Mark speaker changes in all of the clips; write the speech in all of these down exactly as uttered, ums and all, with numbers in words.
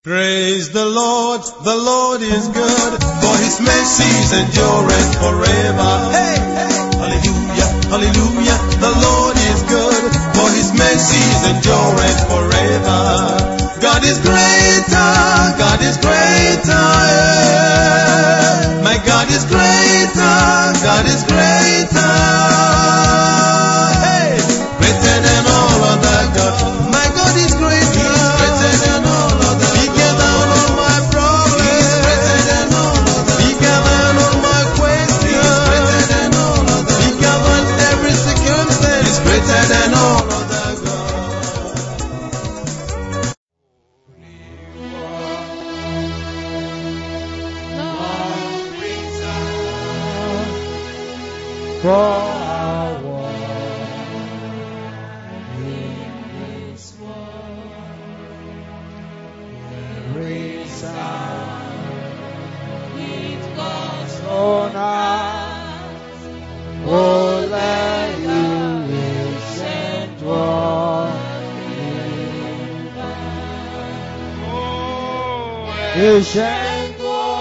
Speaker 1: Praise the Lord, the Lord is good, for His mercies endureth forever. Hey, hey, hallelujah, hallelujah, the Lord is good, for His mercies endureth forever. God is greater, God is greater, yeah. My God is greater, God is greater, hey, greater than all other gods. My God is greater, greater than all other gods.
Speaker 2: For our war in this world, there is a with God's own eyes. Oh, let you ancient one in vain. Ancient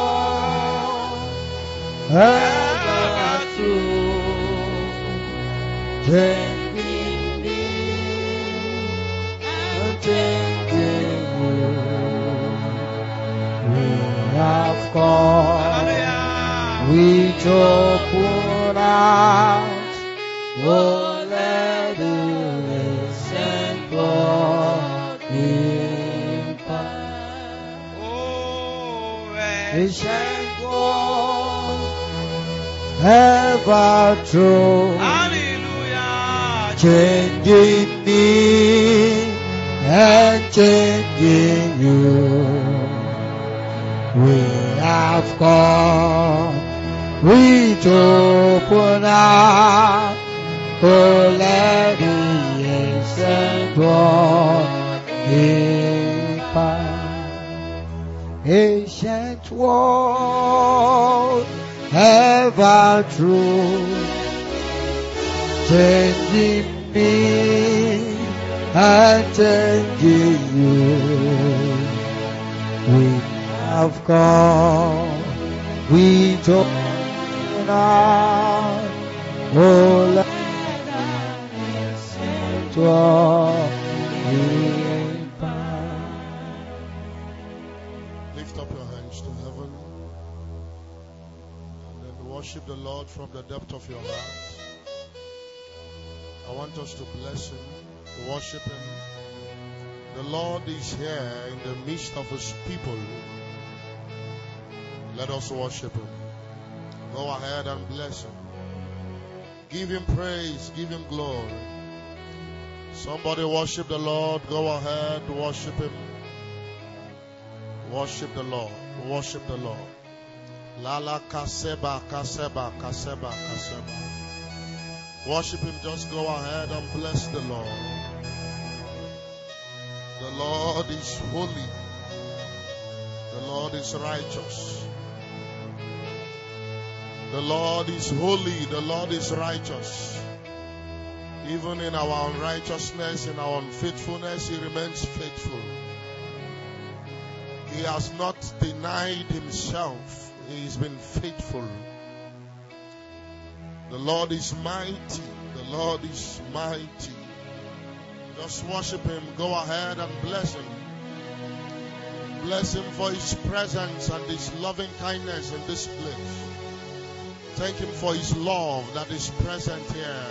Speaker 2: one, ever true. Changing me and changing you. We have come with open arms. Oh, let the innocent God impart. Oh, ancient one, ever true. Changing me and changing you. We have come with open arms. Oh, let the ancient one impart. Ancient one, ever true. Changing me and changing you. We have come with open arms. Oh, let us
Speaker 3: lift up your hands to heaven and then worship the Lord from the depth of your heart. I want us to bless Him, to worship Him. The Lord is here in the midst of His people. Let us worship Him. Go ahead and bless Him. Give Him praise, give Him glory. Somebody worship the Lord. Go ahead, worship Him. Worship the Lord, worship the Lord. Lala kaseba, kaseba, kaseba, kaseba. Worship Him, just go ahead and bless the Lord. The Lord is holy. The Lord is righteous. The Lord is holy. The Lord is righteous. Even in our unrighteousness, in our unfaithfulness, He remains faithful. He has not denied Himself. He has been faithful. The Lord is mighty. The Lord is mighty. Just worship Him. Go ahead and bless Him. Bless Him for His presence and His loving kindness in this place. Thank Him for His love that is present here.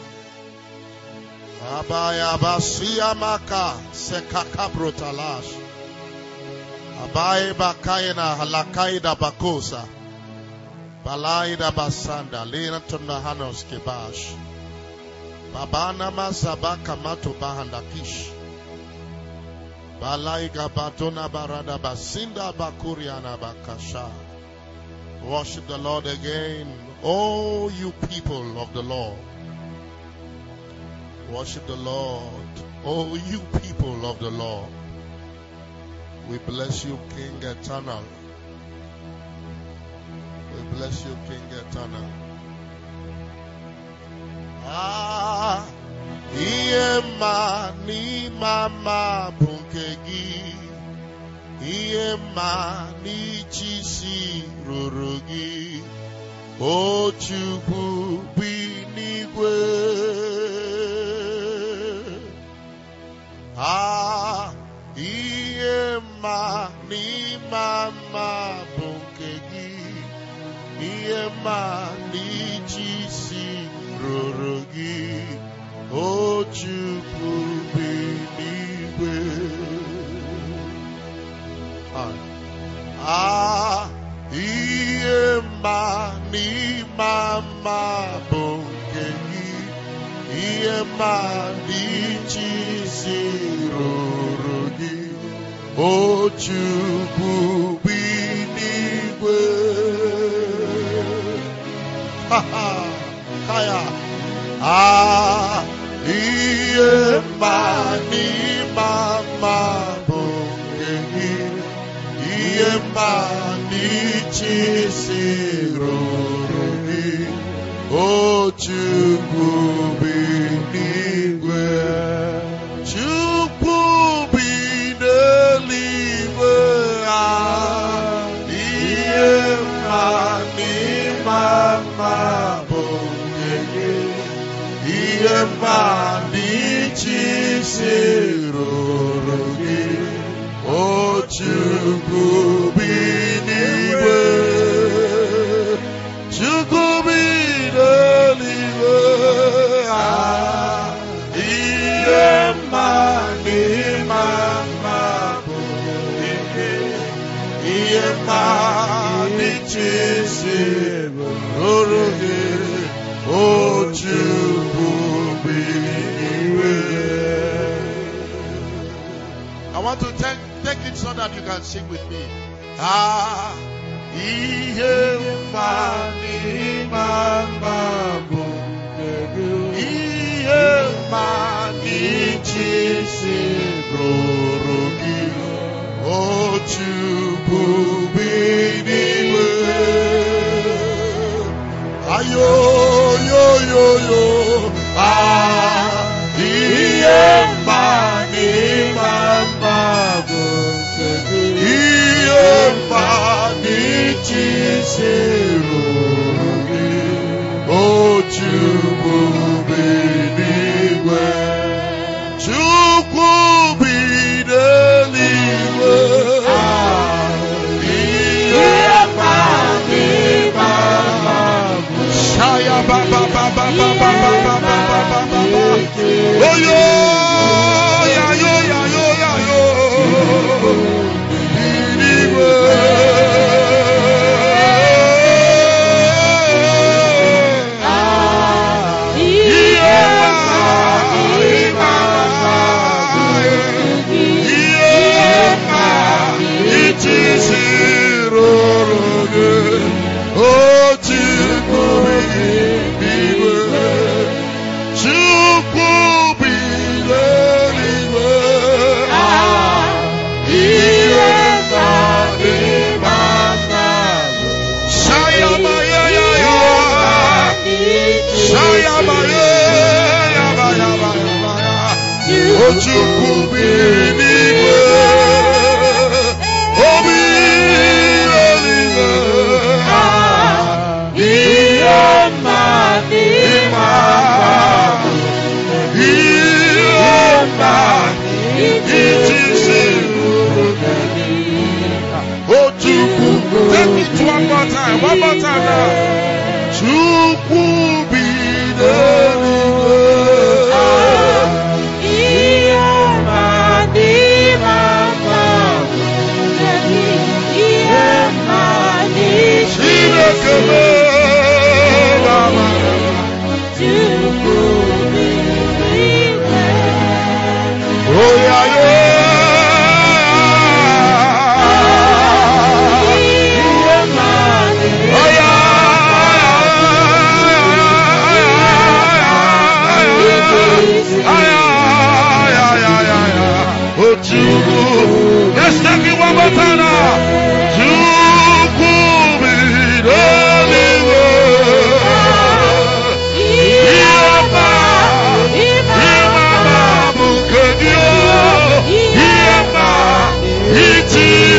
Speaker 3: Abaya basia maka sekakabrotalash. Abai bakaina halakaida bakosa. Balaida basanda lena tunahanos kebash. Babana masabaka mato bahandakish. Balaiga batona barada basinda bakuriana bakasha. Worship the Lord again, oh you people of the Lord. Worship the Lord, oh you people of the Lord. We bless you, King Eternal. We bless you, King Eternal. Ah, Iema ni mama bunkegi Iema nichisi rorogi O Chukwu binigwe Ah Iema ni mama bonkegi Iema nichisi rorogi O Chukwu binigwe Ah, Iema ni mama bonkegi, Iema ni chisirorogi, O Chukwu binigwe. Ha ha, kaya. Ah, Iema ni mama bonkegi. Iema ni chisirorogi, O Chukwu binigwe, Chukwu binigwe. Ah, Iema ni mama bonkegi, Iema ni chisirorogi, O Chukwu binigwe, Chukwu binigwe. Ah, Iema ni mama bonkegi, Iema ni chisirorogi, O Chukwu binigwe. I want to take, take it so that you can sing with me. Ah, Iema ni mama bonkegi, Iema ni chisirorogi, O Chukwu binigwe. Ayo, yo, yo, yo. Ah, Iema ni mama bonkegi, Iema ni chisirorogi, O Chukwu binigwe, Chukwu binigwe. Ah, Iema ni mama bonkegi, Shaya ba ba ba ba ba ba ba ba ba ba ba. Oh yo, ya yo ya yo ya yo. Binigwe. Ah, Iema ni mama bonkegi, Iema ni chisirorogi, O Chukwu binigwe, Chukwu binigwe. Ah, Iema ni mama bonkegi, Shaya ba ya ya ya, Shaya ba ya ya ba ya ba ya ba ya, O Chukwu binigwe, O binigwe. Ah, Iema ni mama bonkegi, Iema ni chisirorogi, O Chukwu. Take it one more time, one more time now. Chukwu binigwe. Ah, Iema ni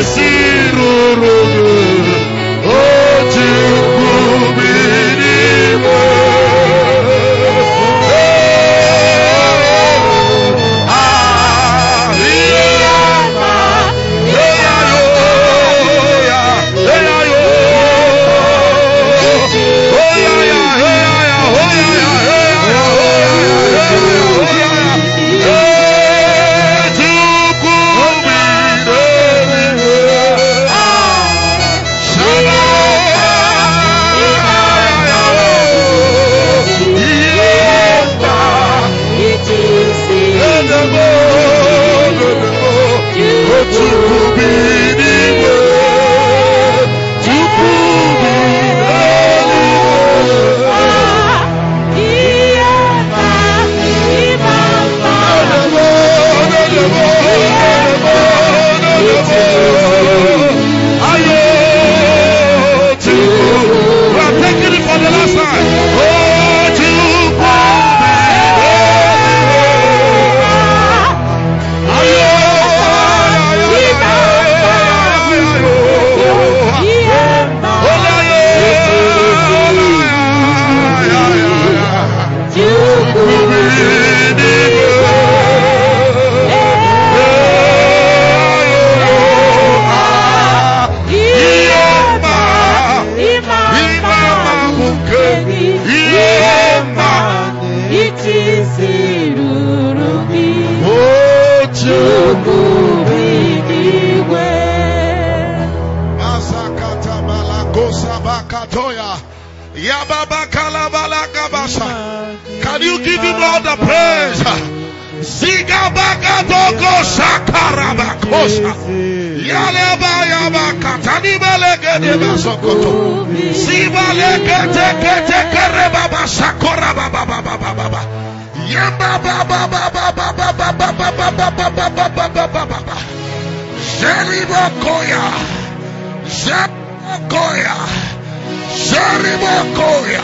Speaker 3: Can you give him all the praise? Zigabagadogo shakarabakosa. Yaleba yaba katani belegede basokoto. Sibalegete kete kereba basakora baba baba baba. Yamba baba baba baba baba baba baba baba baba. Jeribokoya. Jeribokoya. Jeribokoya.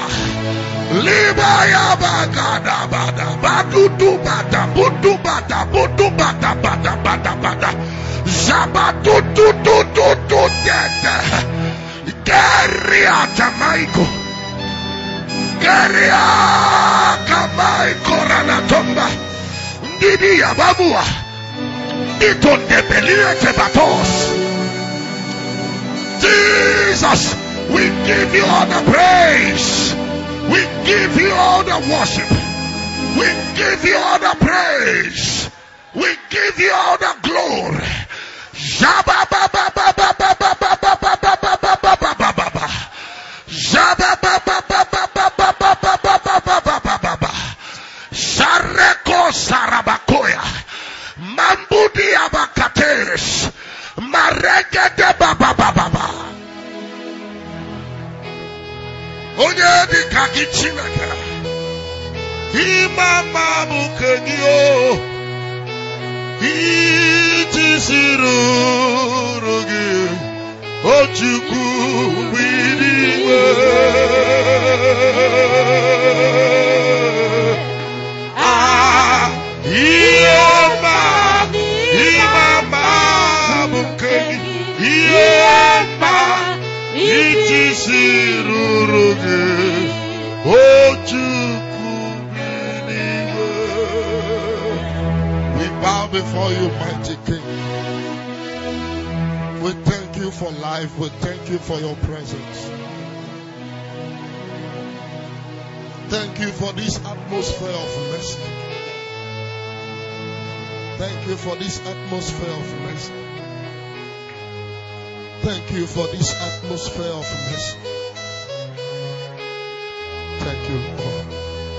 Speaker 3: Libaya bagada bada badudu bada budu bada budu bada bada bada bada zabatu tu tu tu tu tete Geria Jamaico Geria Kamaiko Ranatomba Ndidi Yababua Iton de Beliete Batos. Jesus, we give you all the praise. We give you all the worship. We give you all the praise. We give you all the glory. Shareko Sarabakoya Mambudi Abakateres Maregede Baba Baba. Onye di kaki Chineke Imama Bukegio Ijisirurugi Ochuku Widiwe Ah Iyema Imama Bukegio Iyema Ijisirurugi We bow before you, mighty King. We thank you for life. We thank you for your presence. Thank you for this atmosphere of mercy. Thank you for this atmosphere of mercy. Thank you for this atmosphere of mercy. Thank you, Lord.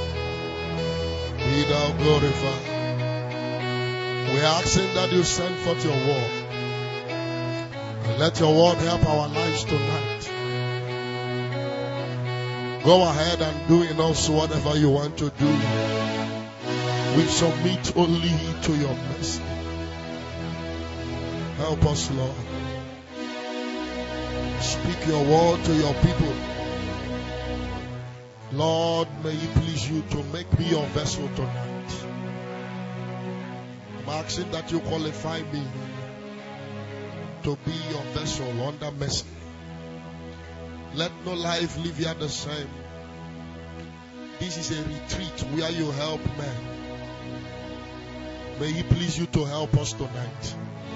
Speaker 3: Be thou glorified. We are asking that you send forth your word. And let your word help our lives tonight. Go ahead and do in us whatever you want to do. We submit only to your mercy. Help us, Lord. Speak your word to your people. Lord, may it please you to make me your vessel tonight. I'm asking that you qualify me to be your vessel under mercy. Let no life live here the same. This is a retreat where you help men. May He please you to help us tonight.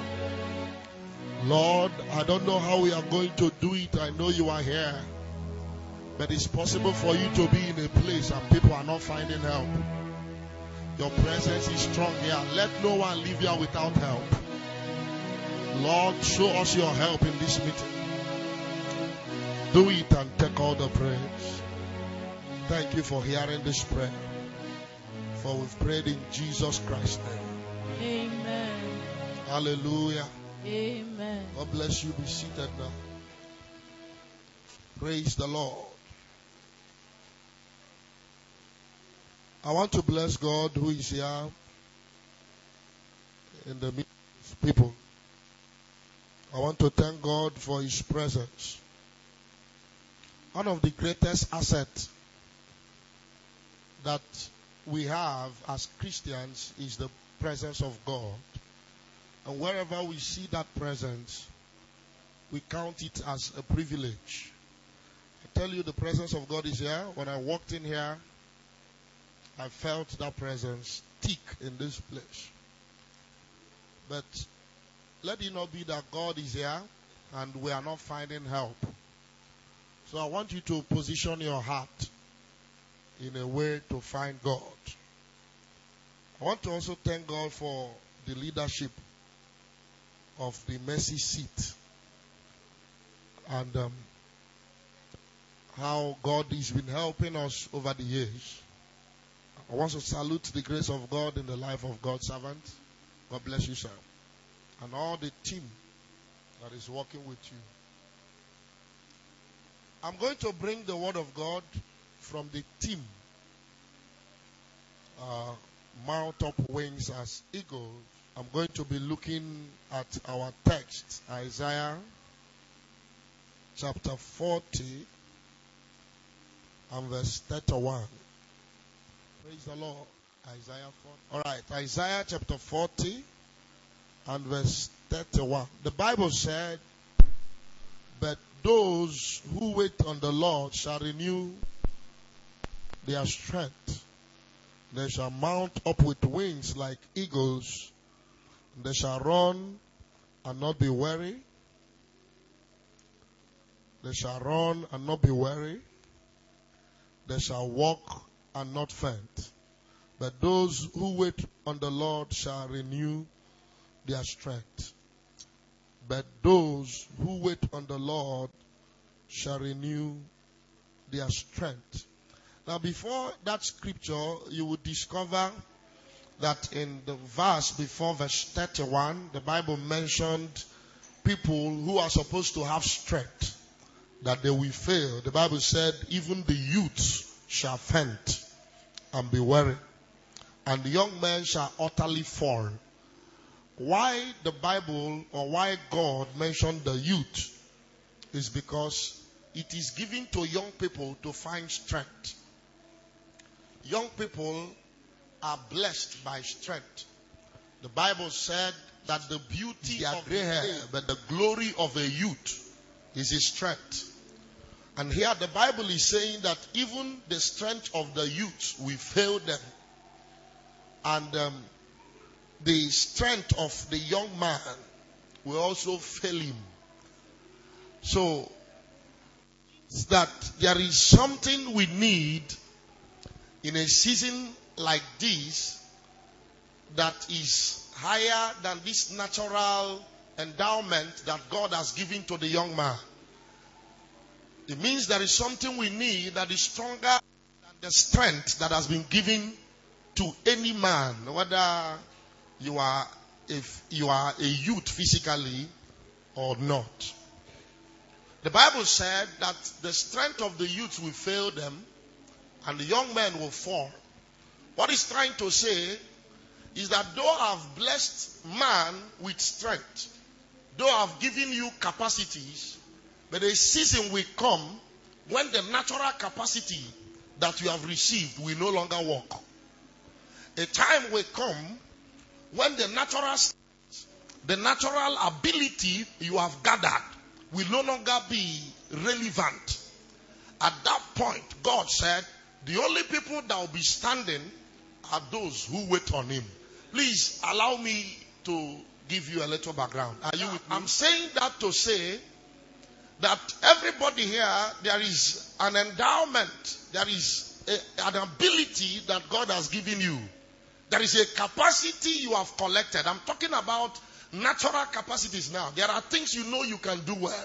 Speaker 3: Lord, I don't know how we are going to do it. I know you are here. But it's possible for you to be in a place and people are not finding help. Your presence is strong here. Let no one leave here without help. Lord, show us your help in this meeting. Do it and take all the praise. Thank you for hearing this prayer. For we've prayed in Jesus Christ's name.
Speaker 4: Amen.
Speaker 3: Hallelujah.
Speaker 4: Amen.
Speaker 3: God bless you. Be seated now. Praise the Lord. I want to bless God who is here in the midst of people. I want to thank God for His presence. One of the greatest assets that we have as Christians is the presence of God. And wherever we see that presence, we count it as a privilege. I tell you, the presence of God is here. When I walked in here, I felt that presence thick in this place. But let it not be that God is here and we are not finding help. So I want you to position your heart in a way to find God. I want to also thank God for the leadership of the mercy seat and um, how God has been helping us over the years. I want to salute the grace of God in the life of God's servant. God bless you, sir. And all the team that is working with you. I'm going to bring the word of God from the team. Uh, mount up wings as eagles. I'm going to be looking at our text, Isaiah chapter forty and verse thirty-one. Praise the Lord. Isaiah forty. All right, Isaiah chapter forty and verse thirty-one. The Bible said, "But those who wait on the Lord shall renew their strength. They shall mount up with wings like eagles. They shall run and not be weary. They shall run and not be weary. They shall walk and not faint. But those who wait on the Lord shall renew their strength. But those who wait on the Lord shall renew their strength." Now, before that scripture, you will discover that in the verse before verse thirty-one, the Bible mentioned people who are supposed to have strength, that they will fail. The Bible said, even the youths shall faint and be weary, and the young men shall utterly fall. Why the Bible or why God mentioned the youth is because it is given to young people to find strength. Young people are blessed by strength. The Bible said that the beauty of gray hair, but the glory of a youth is his strength. And here the Bible is saying that even the strength of the youth will fail them. And um, the strength of the young man will also fail him. So, it's that there is something we need in a season like this that is higher than this natural endowment that God has given to the young man. It means there is something we need that is stronger than the strength that has been given to any man, whether you are if you are a youth physically or not. The Bible said that the strength of the youth will fail them and the young men will fall. What it's trying to say is that though I've blessed man with strength, though I've given you capacities, but a season will come when the natural capacity that you have received will no longer work. A time will come when the natural strength the natural ability you have gathered will no longer be relevant. At that point, God said, the only people that will be standing are those who wait on him. Please allow me to give you a little background. Are you with me? I'm saying that to say that everybody here, there is an endowment, there is a, an ability that God has given you. There is a capacity you have collected. I'm talking about natural capacities now. There are things you know you can do well.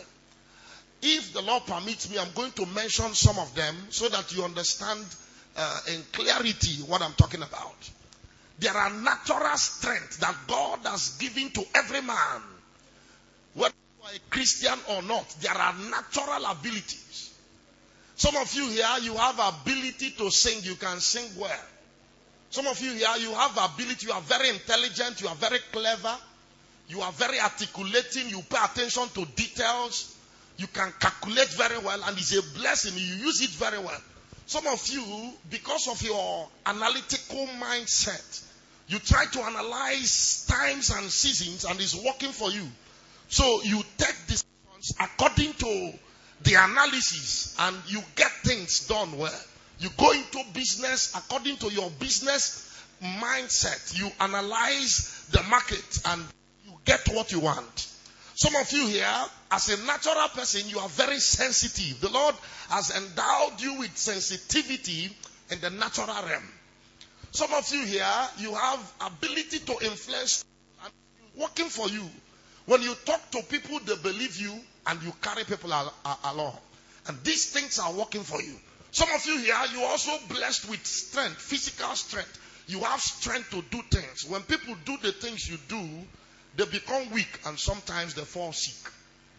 Speaker 3: If the Lord permits me, I'm going to mention some of them so that you understand uh, in clarity what I'm talking about. There are natural strengths that God has given to every man. Whether you are a Christian or not, there are natural abilities. Some of you here, you have ability to sing. You can sing well. Some of you here, you have ability. You are very intelligent. You are very clever. You are very articulating. You pay attention to details. You can calculate very well, and it's a blessing. You use it very well. Some of you, because of your analytical mindset, you try to analyze times and seasons, and it's working for you. So you take decisions according to the analysis, and you get things done well. You go into business according to your business mindset. You analyze the market, and you get what you want. Some of you here, as a natural person, you are very sensitive. The Lord has endowed you with sensitivity in the natural realm. Some of you here, you have ability to influence, and it's working for you. When you talk to people, they believe you, and you carry people al- al- along. And these things are working for you. Some of you here, you are also blessed with strength, physical strength. You have strength to do things. When people do the things you do, they become weak, and sometimes they fall sick.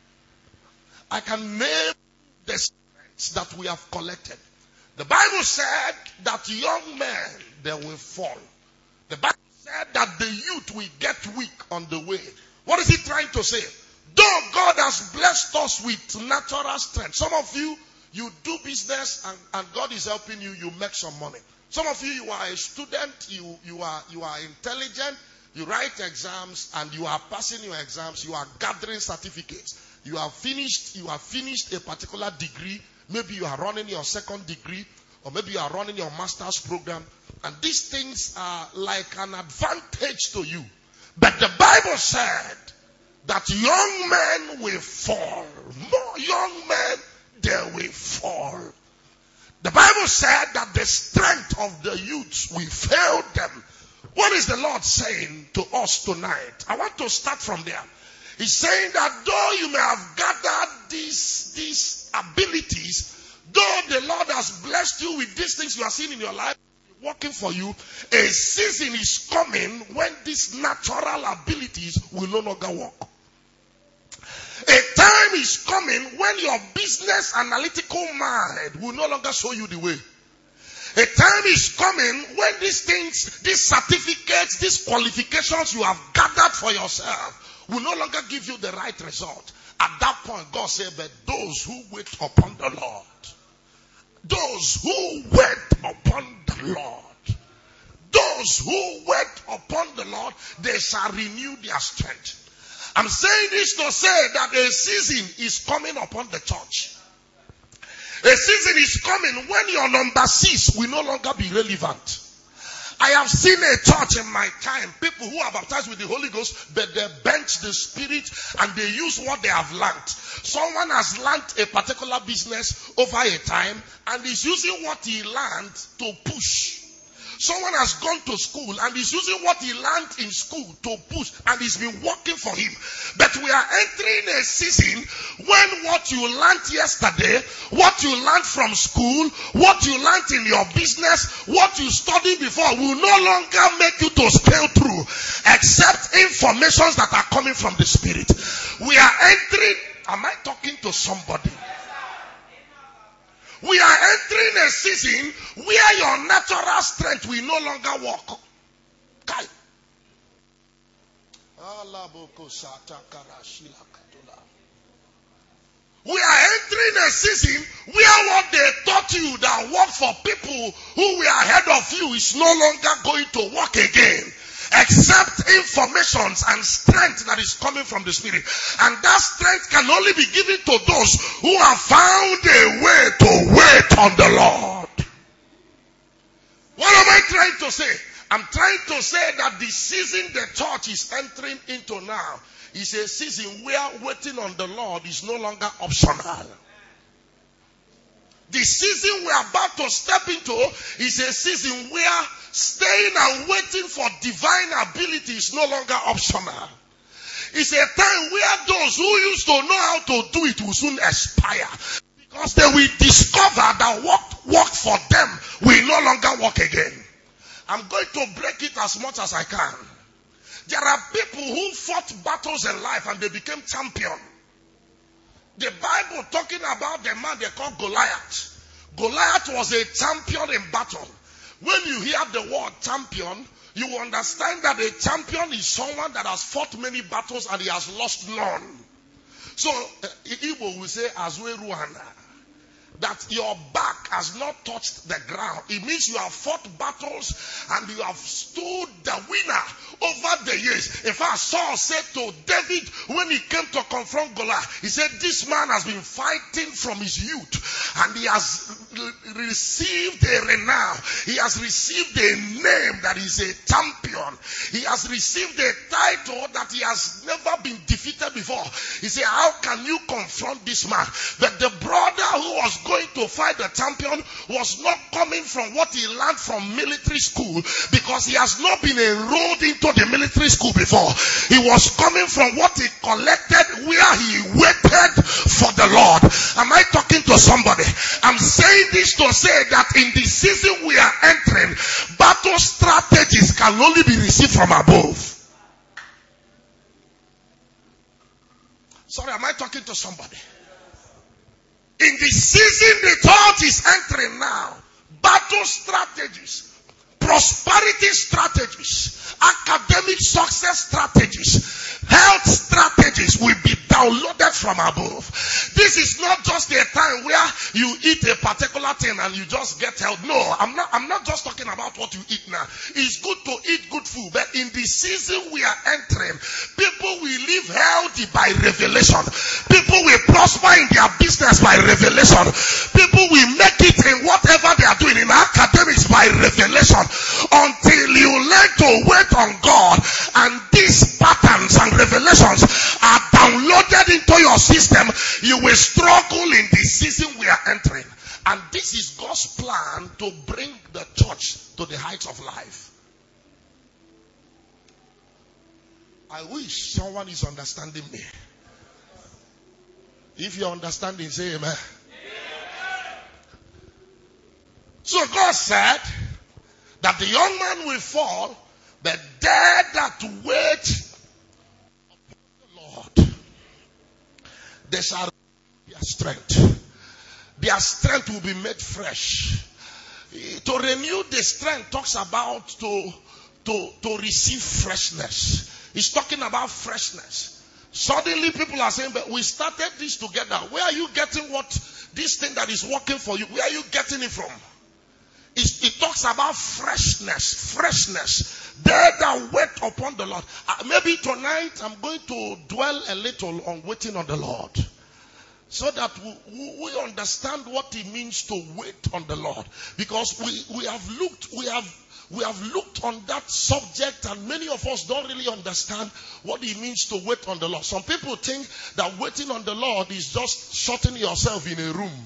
Speaker 3: I can name the strengths that we have collected. The Bible said that young men, they will fall. The Bible said that the youth will get weak on the way. What is it trying to say? Though God has blessed us with natural strength, some of you, you do business and, and God is helping you, you make some money. Some of you, you are a student, you, you are, you are intelligent, you write exams and you are passing your exams, you are gathering certificates. You have finished, you have finished a particular degree. Maybe you are running your second degree, or maybe you are running your master's program. And these things are like an advantage to you. But the Bible said that young men will fall. More young men, they will fall. The Bible said that the strength of the youths will fail them. What is the Lord saying to us tonight? I want to start from there. He's saying that though you may have gathered these, these abilities, though the Lord has blessed you with these things you are seeing in your life, working for you, a season is coming when these natural abilities will no longer work. A time is coming when your business analytical mind will no longer show you the way. A time is coming when these things, these certificates, these qualifications you have gathered for yourself will no longer give you the right result. At that point, God said, but those who wait upon the Lord, those who wait upon the Lord, those who wait upon the Lord, they shall renew their strength. I'm saying this to say that a season is coming upon the church. A season is coming when your number six will no longer be relevant. I have seen a church in my time, people who are baptized with the Holy Ghost, but they bench the Spirit and they use what they have learned. Someone has learned a particular business over a time and is using what he learned to push. Someone has gone to school and is using what he learned in school to push, and it's been working for him. But we are entering a season when what you learned yesterday, what you learned from school, what you learned in your business, what you studied before will no longer make you to scale through, except informations that are coming from the Spirit. We are entering, am I talking to somebody? We are entering a season where your natural strength will no longer work. We are entering a season where what they taught you that worked for people who were ahead of you is no longer going to work again. except informations and strength that is coming from the Spirit. And that strength can only be given to those who have found a way to wait on the Lord. What am I trying to say? I'm trying to say that the season the church is entering into now is a season where waiting on the Lord is no longer optional. The season we're about to step into is a season where staying and waiting for divine ability is no longer optional. It's a time where those who used to know how to do it will soon expire. Because they will discover that what worked for them will no longer work again. I'm going to break it as much as I can. There are people who fought battles in life and they became champion. The Bible talking about the man they call Goliath. Goliath was a champion in battle. When you hear the word champion, you understand that a champion is someone that has fought many battles and he has lost none. So, uh, Igbo will say, Azwe Ruana, that your back has not touched the ground. It means you have fought battles and you have stood the winner over the years. In fact, Saul said to David when he came to confront Goliath, he said, this man has been fighting from his youth and he has received a renown. He has received a name that is a champion. He has received a title that he has never been defeated before. He said, how can you confront this man? But the brother who was going to fight the champion was not coming from what he learned from military school, because he has not been enrolled into the military school before. He was coming from what he collected where he waited for the Lord. Am I talking to somebody? I'm saying this to say that in the season we are entering, battle strategies can only be received from above. Sorry, am I talking to somebody? In the season the church is entering now, battle strategies, prosperity strategies, academic success strategies, health strategies will be downloaded from above. This is not just a time where you eat a particular thing and you just get health. No, I'm not, I'm not just talking about what you eat now. It's good to eat good food, but in the season we are entering, people will live healthy by revelation. People will prosper in their business by revelation. People will make it in whatever they are doing in academics by revelation. Until you learn to wait on God and these patterns and revelations are downloaded into your system, you will struggle in the season we are entering. And this is God's plan to bring the church to the heights of life. I wish someone is understanding me. If you're understanding, say amen. So God said that the young man will fall, but they that wait upon the Lord, they shall renew their strength. Their strength will be made fresh. To renew the strength talks about to, to, to receive freshness. It's talking about freshness. Suddenly people are saying, but we started this together. Where are you getting what this thing that is working for you? Where are you getting it from? It, it talks about freshness, freshness. They that wait upon the Lord. Uh, maybe tonight I'm going to dwell a little on waiting on the Lord, so that we, we understand what it means to wait on the Lord. Because we, we have looked, we have we have looked on that subject, and many of us don't really understand what it means to wait on the Lord. Some people think that waiting on the Lord is just shutting yourself in a room.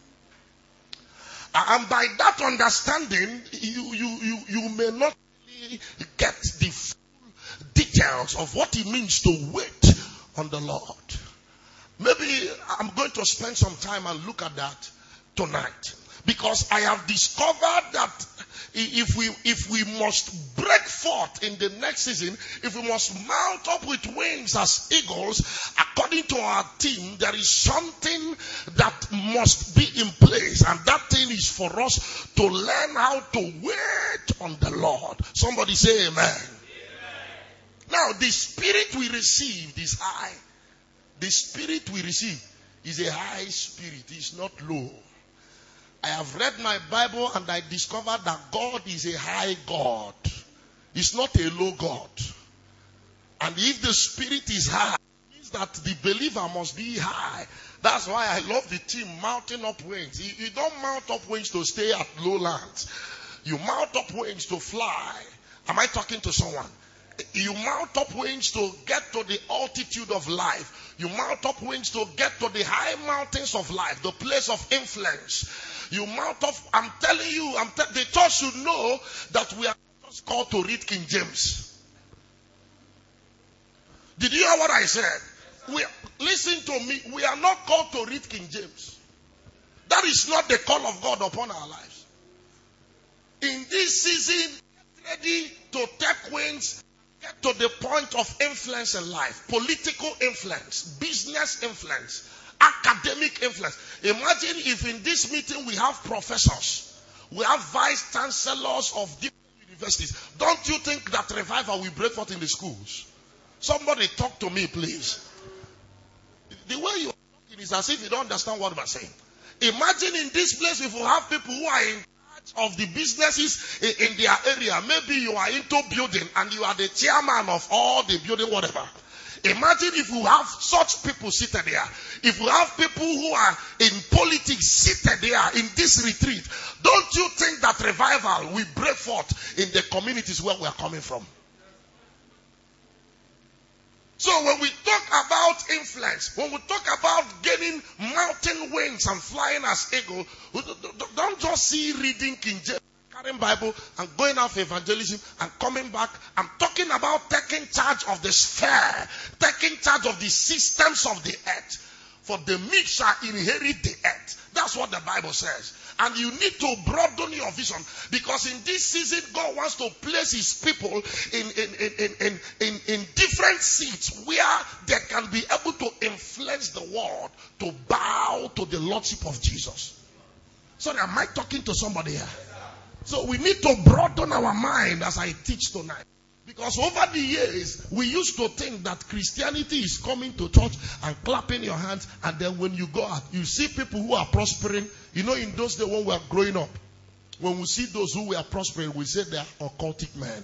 Speaker 3: And by that understanding, you, you, you, you may not really get the full details of what it means to wait on the Lord. Maybe I'm going to spend some time and look at that tonight. Because I have discovered that if we if we must break forth in the next season, if we must mount up with wings as eagles, according to our team, there is something that must be in place. And that thing is for us to learn how to wait on the Lord. Somebody say amen. Amen. Now, the spirit we received is high. The spirit we receive is a high spirit. It's not low. I have read my Bible and I discovered that God is a high God. is not a low God. And if the spirit is high, it means that the believer must be high. That's why I love the team mounting up wings. You, you don't mount up wings to stay at lowlands. You mount up wings to fly. Am I talking to someone? You mount up wings to get to the altitude of life. You mount up wings to get to the high mountains of life, the place of influence. You mount up, I'm telling you, I'm te- the church should know that we are not just called to read King James. Did you hear what I said? We, listen to me, we are not called to read King James. That is not the call of God upon our lives. In this season, get ready to take wings, get to the point of influence in life. Political influence, business influence, academic influence. Imagine if in this meeting we have professors, we have vice chancellors of different universities. Don't you think that revival will break forth in the schools? Somebody talk to me, please. The way you're talking is as if you don't understand what I'm saying. Imagine in this place if we have people who are in charge of the businesses in, in their area. Maybe you are into building and you are the chairman of all the building, whatever. Imagine if we have such people seated there. If we have people who are in politics seated there in this retreat, don't you think that revival will break forth in the communities where we are coming from? So when we talk about influence, when we talk about gaining mountain wings and flying as eagle, don't just see reading King James, carrying Bible and going out for evangelism and coming back. I'm talking about taking charge of the sphere, taking charge of the systems of the earth. For the meek shall inherit the earth. That's what the Bible says. And you need to broaden your vision, because in this season God wants to place his people in, in, in, in, in, in different seats where they can be able to influence the world to bow to the lordship of Jesus. Sorry, am I talking to somebody here? So we need to broaden our mind as I teach tonight. Because over the years, we used to think that Christianity is coming to church and clapping your hands, and then when you go out, you see people who are prospering. You know, in those days when we were growing up, when we see those who were prospering, we say they are occultic men.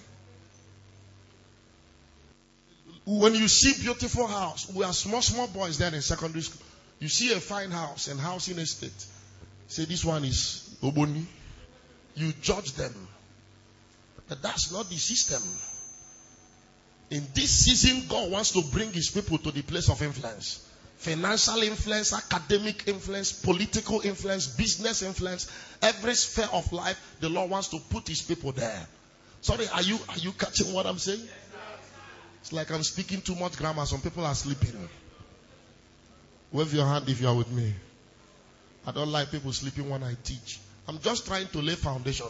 Speaker 3: When you see beautiful house, we are small, small boys then in secondary school. You see a fine house and housing estate. Say this one is Oboni. You judge them. But that's not the system. In this season, God wants to bring his people to the place of influence. Financial influence, academic influence, political influence, business influence. Every sphere of life, the Lord wants to put his people there. Sorry, are you are you catching what I'm saying? It's like I'm speaking too much grammar. Some people are sleeping. Wave your hand if you are with me. I don't like people sleeping when I teach. I'm just trying to lay foundation.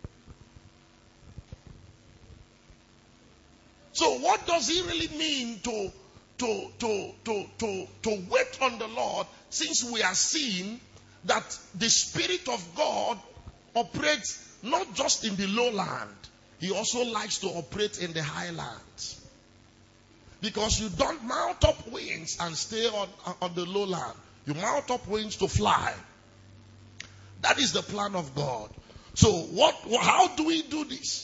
Speaker 3: So what does it really mean to, to, to, to, to, to wait on the Lord, since we are seeing that the Spirit of God operates not just in the lowland, he also likes to operate in the highlands. Because you don't mount up wings and stay on, on the lowland. You mount up wings to fly. That is the plan of God. So what? How do we do this?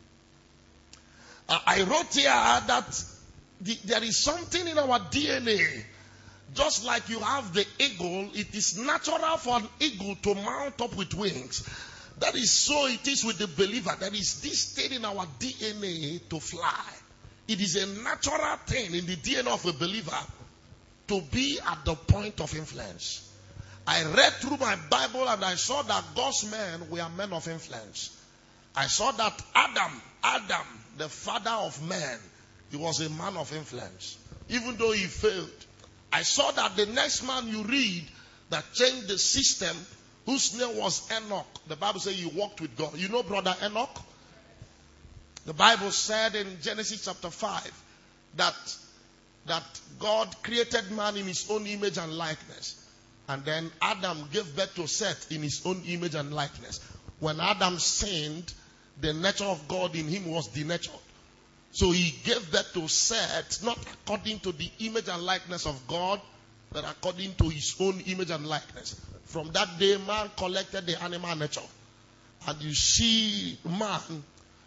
Speaker 3: I wrote here that the, there is something in our D N A. Just like you have the eagle, it is natural for an eagle to mount up with wings. That is so it is with the believer. There is this thing in our D N A to fly. It is a natural thing in the D N A of a believer to be at the point of influence. I read through my Bible and I saw that God's men were men of influence. I saw that Adam, Adam, the father of man, he was a man of influence. Even though he failed. I saw that the next man you read that changed the system, whose name was Enoch. The Bible says he walked with God. You know brother Enoch? The Bible said in Genesis chapter five that, that God created man in his own image and likeness. And then Adam gave birth to Seth in his own image and likeness. When Adam sinned, the nature of God in him was denatured. So he gave birth to Seth, not according to the image and likeness of God, but according to his own image and likeness. From that day, man collected the animal nature. And you see man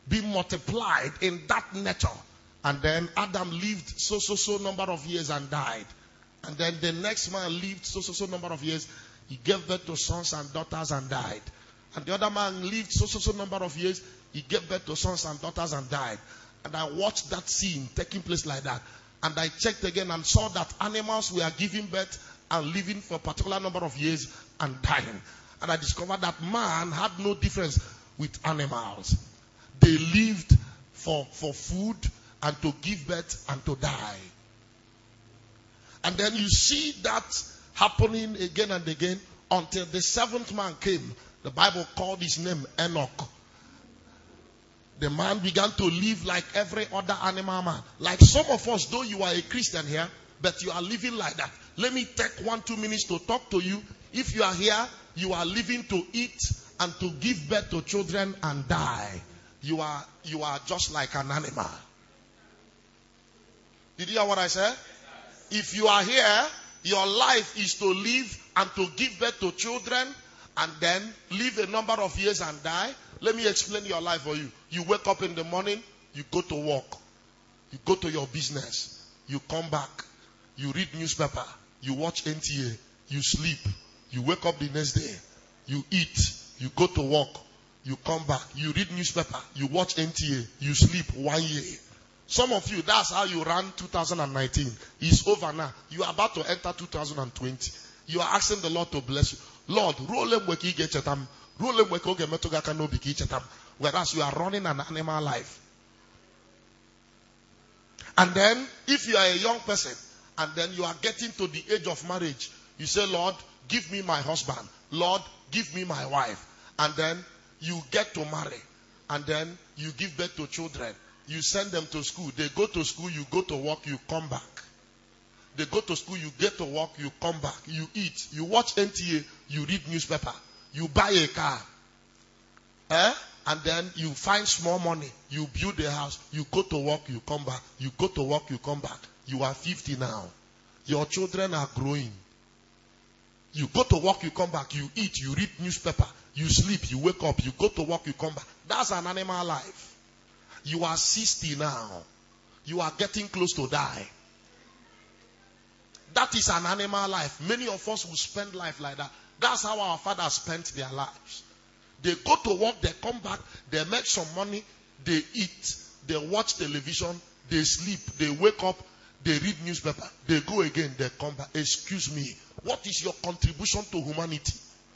Speaker 3: being multiplied in that nature. And then Adam lived so, so, so number of years and died. And then the next man lived so, so, so number of years. He gave birth to sons and daughters and died. And the other man lived so, so, so number of years. He gave birth to sons and daughters and died. And I watched that scene taking place like that. And I checked again and saw that animals were giving birth and living for a particular number of years and dying. And I discovered that man had no difference with animals. They lived for, for food and to give birth and to die. And then you see that happening again and again until the seventh man came. The Bible called his name Enoch. The man began to live like every other animal man. Like some of us, though you are a Christian here, but you are living like that. Let me take one, two minutes to talk to you. If you are here, you are living to eat and to give birth to children and die. You are, you are just like an animal. Did you hear what I said? If you are here, your life is to live and to give birth to children and then live a number of years and die. Let me explain your life for you. You wake up in the morning, you go to work. You go to your business. You come back. You read newspaper. You watch N T A. You sleep. You wake up the next day. You eat. You go to work. You come back. You read newspaper. You watch N T A. You sleep one year. Some of you, that's how you ran two thousand nineteen. It's over now. You are about to enter two thousand twenty. You are asking the Lord to bless you. Lord, roll them weki get chetam. Roll them weki oge metoga kano biki chetam. Whereas you are running an animal life. And then, if you are a young person, and then you are getting to the age of marriage, you say, Lord, give me my husband. Lord, give me my wife. And then you get to marry. And then you give birth to children. You send them to school. They go to school, you go to work, you come back. They go to school, you get to work, you come back. You eat. You watch N T A, you read newspaper. You buy a car. Eh? And then you find small money. You build a house. You go to work, you come back. You go to work, you come back. You are fifty now. Your children are growing. You go to work, you come back. You eat, you read newspaper. You sleep, you wake up. You go to work, you come back. That's an animal life. You are sixty now. You are getting close to die. That is an animal life. Many of us will spend life like that. That's how our fathers spent their lives. They go to work, they come back, they make some money, they eat, they watch television, they sleep, they wake up, they read newspaper, they go again, they come back. Excuse me, what is your contribution to humanity?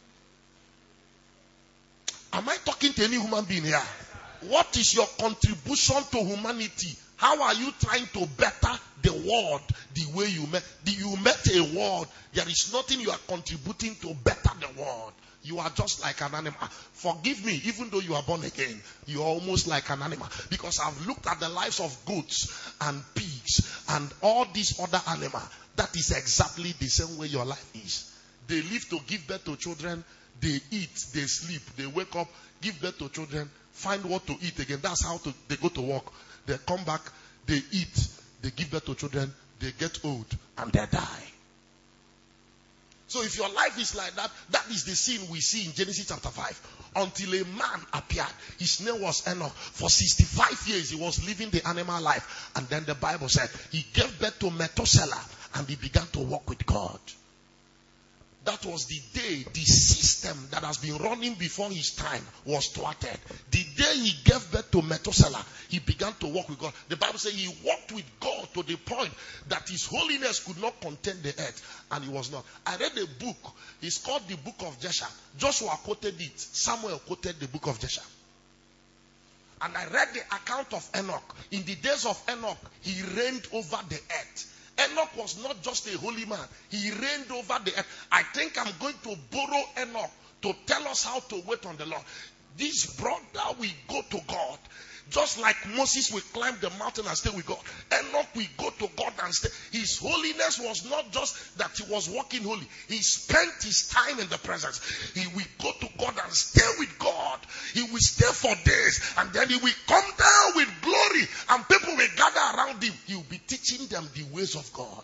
Speaker 3: Am I talking to any human being here? What is your contribution to humanity? How are you trying to better the world the way you met? You met a world. There is nothing you are contributing to better the world. You are just like an animal. Forgive me, even though you are born again, you are almost like an animal. Because I've looked at the lives of goats and pigs and all these other animals. That is exactly the same way your life is. They live to give birth to children. They eat, they sleep, they wake up, give birth to children, find what to eat again. That's how to, they go to work. They come back, they eat, they give birth to children, they get old, and they die. So if your life is like that, that is the scene we see in Genesis chapter five. Until a man appeared. His name was Enoch. For sixty-five years he was living the animal life. And then the Bible said he gave birth to Methuselah and he began to walk with God. That was the day the system that has been running before his time was thwarted. The day he gave birth to Methuselah, he began to walk with God. The Bible says he walked with God to the point that his holiness could not contain the earth. And he was not. I read a book. It's called the book of Joshua. Joshua quoted it. Samuel quoted the book of Joshua. And I read the account of Enoch. In the days of Enoch, he reigned over the earth. Enoch was not just a holy man. He reigned over the earth. I think I'm going to borrow Enoch to tell us how to wait on the Lord. This brother will go to God. Just like Moses will climb the mountain and stay with God. Enoch will go to God and stay. His holiness was not just that he was walking holy. He spent his time in the presence. He will go to God and stay with God. He will stay for days. And then he will come down with glory. And people will gather around him. He will be teaching them the ways of God.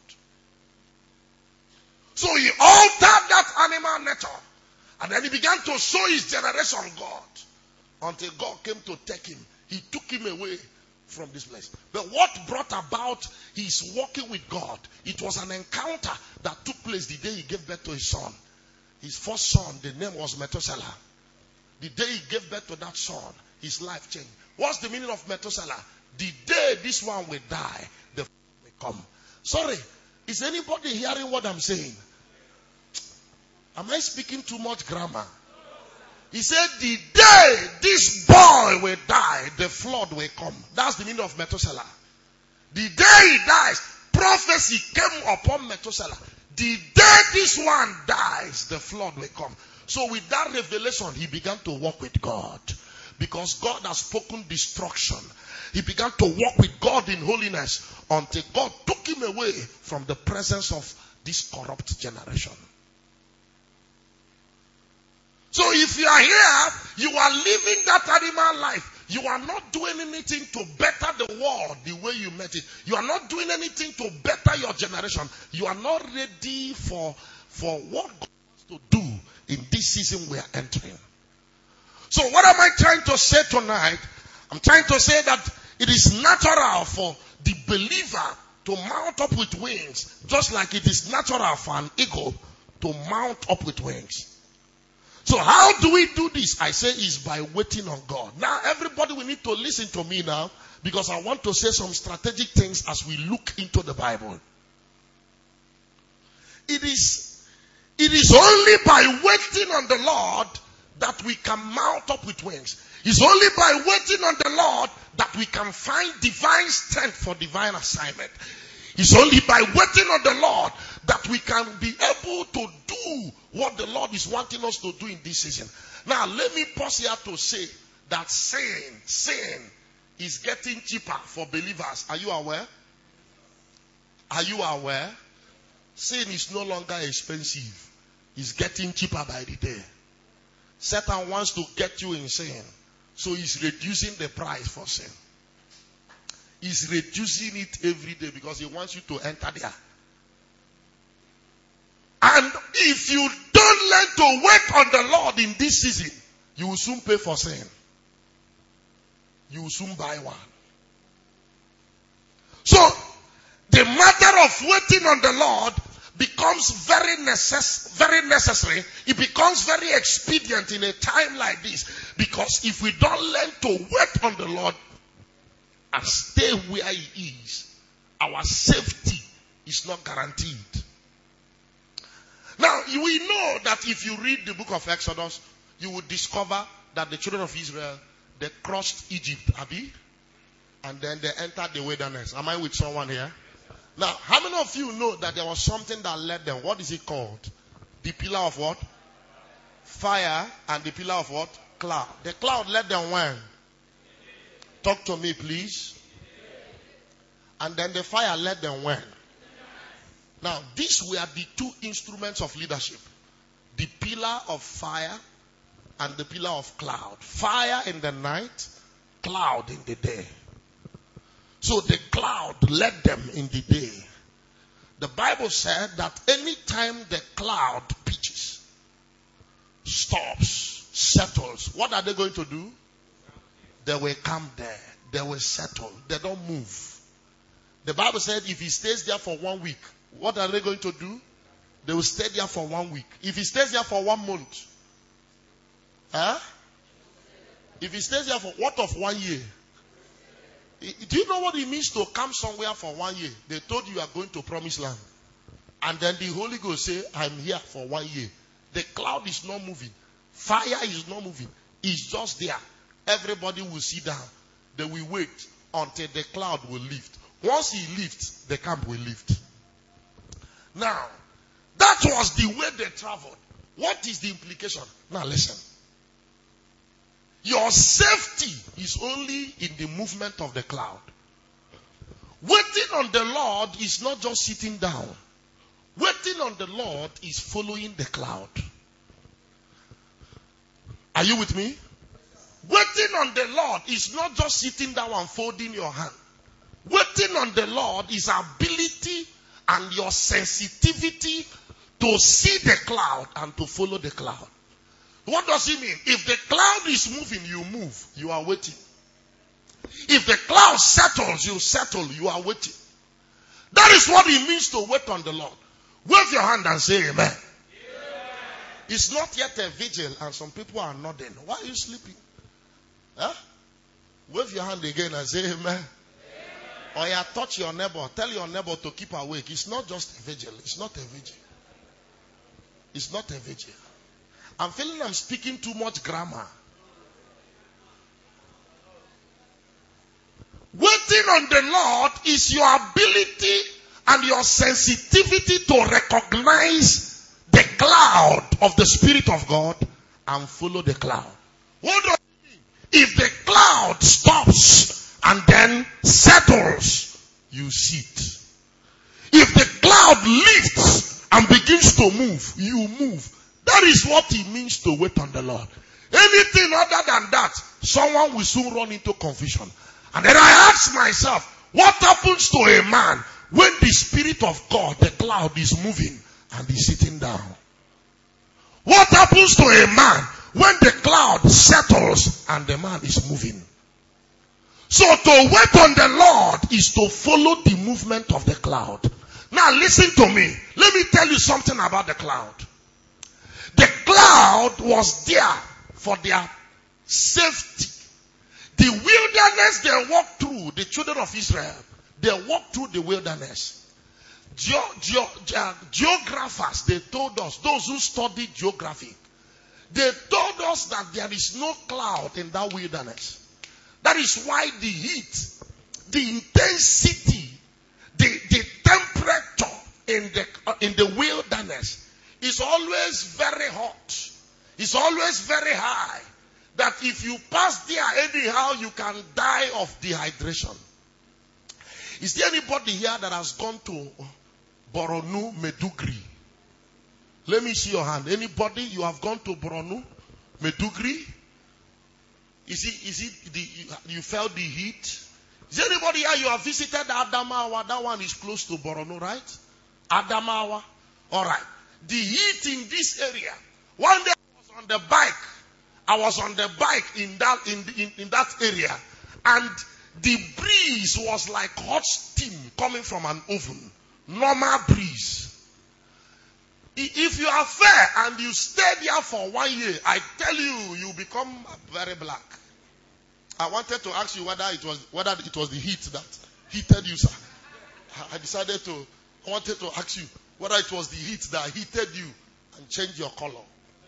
Speaker 3: So he altered that animal nature. And then he began to show his generation God. Until God came to take him. He took him away from this place. But what brought about his walking with God? It was an encounter that took place the day he gave birth to his son. His first son, the name was Methuselah. The day he gave birth to that son, his life changed. What's the meaning of Methuselah? The day this one will die, the f- will come. Sorry, is anybody hearing what I'm saying? Am I speaking too much grammar? He said, the day this boy will die, the flood will come. That's the meaning of Methuselah. The day he dies, prophecy came upon Methuselah. The day this one dies, the flood will come. So with that revelation, he began to walk with God. Because God has spoken destruction. He began to walk with God in holiness until God took him away from the presence of this corrupt generation. So if you are here, you are living that animal life. You are not doing anything to better the world the way you met it. You are not doing anything to better your generation. You are not ready for, for what God wants to do in this season we are entering. So what am I trying to say tonight? I'm trying to say that it is natural for the believer to mount up with wings, just like it is natural for an eagle to mount up with wings. So how do we do this? I say is by waiting on God. Now everybody will need to listen to me now, because I want to say some strategic things as we look into the Bible. It is, it is only by waiting on the Lord that we can mount up with wings. It's only by waiting on the Lord that we can find divine strength for divine assignment. It's only by waiting on the Lord that we can be able to do what the Lord is wanting us to do in this season. Now, let me pause here to say that sin, sin is getting cheaper for believers. Are you aware? Are you aware? Sin is no longer expensive. It's getting cheaper by the day. Satan wants to get you in sin. So he's reducing the price for sin. He's reducing it every day because he wants you to enter there. And if you don't learn to wait on the Lord in this season, you will soon pay for sin. You will soon buy one. So, the matter of waiting on the Lord becomes very necess- very necessary. It becomes very expedient in a time like this. Because if we don't learn to wait on the Lord and stay where He is, our safety is not guaranteed. Now, we know that if you read the book of Exodus, you will discover that the children of Israel, they crossed Egypt, Abi, and then they entered the wilderness. Am I with someone here? Now, how many of you know that there was something that led them? What is it called? The pillar of what? Fire, and the pillar of what? Cloud. The cloud led them when? Talk to me, please. And then the fire led them when? Now, these were the two instruments of leadership. The pillar of fire and the pillar of cloud. Fire in the night, cloud in the day. So the cloud led them in the day. The Bible said that anytime the cloud pitches, stops, settles, what are they going to do? They will come there. They will settle. They don't move. The Bible said if he stays there for one week, what are they going to do? They will stay there for one week. If he stays there for one month, huh? If he stays there for what of one year? Do you know what it means to come somewhere for one year? They told you you are going to promised land. And then the Holy Ghost say, I'm here for one year. The cloud is not moving. Fire is not moving. It's just there. Everybody will sit down. They will wait until the cloud will lift. Once he lifts, the camp will lift. Now, that was the way they traveled. What is the implication? Now listen. Your safety is only in the movement of the cloud. Waiting on the Lord is not just sitting down. Waiting on the Lord is following the cloud. Are you with me? Waiting on the Lord is not just sitting down and folding your hand. Waiting on the Lord is ability and your sensitivity to see the cloud and to follow the cloud. What does it mean? If the cloud is moving, you move. You are waiting. If the cloud settles, you settle, you are waiting. That is what it means to wait on the Lord. Wave your hand and say amen. Amen. It's not yet a vigil and some people are nodding. Why are you sleeping? Huh? Wave your hand again and say amen. Amen. Or yeah, touch your neighbor. Tell your neighbor to keep awake. It's not just a vigil. It's not a vigil. It's not a vigil. I'm feeling I'm speaking too much grammar. Waiting on the Lord is your ability and your sensitivity to recognize the cloud of the Spirit of God and follow the cloud. What does it mean? If the cloud stops and then settles, you sit. If the cloud lifts and begins to move, you move. That is what it means to wait on the Lord. Anything other than that, someone will soon run into confusion. And then I ask myself, what happens to a man when the Spirit of God, the cloud, is moving and he's sitting down? What happens to a man when the cloud settles and the man is moving? So to wait on the Lord is to follow the movement of the cloud. Now listen to me. Let me tell you something about the cloud. The cloud was there for their safety. The wilderness they walked through, the children of Israel, they walked through the wilderness. Geo- geo- ge- geographers, they told us, those who studied geography, they told us that there is no cloud in that wilderness. That is why the heat, the intensity, the, the temperature in the, uh, in the wilderness is always very hot. It's always very high. That if you pass there anyhow, you can die of dehydration. Is there anybody here that has gone to Boronu, Medugri? Let me see your hand. Anybody? You have gone to Boronu, Medugri? Is it, is it the, you felt the heat? Is there anybody here you have visited Adamawa? That one is close to Boronu, right? Adamawa. Alright. The heat in this area. One day I was on the bike. I was on the bike in that in, in, in that area, and the breeze was like hot steam coming from an oven. Normal breeze. If you are fair and you stay there for one year, I tell you, you become very black. I wanted to ask you whether it was whether it was the heat that heated you, sir. I decided to. I wanted to ask you whether it was the heat that heated you and changed your color.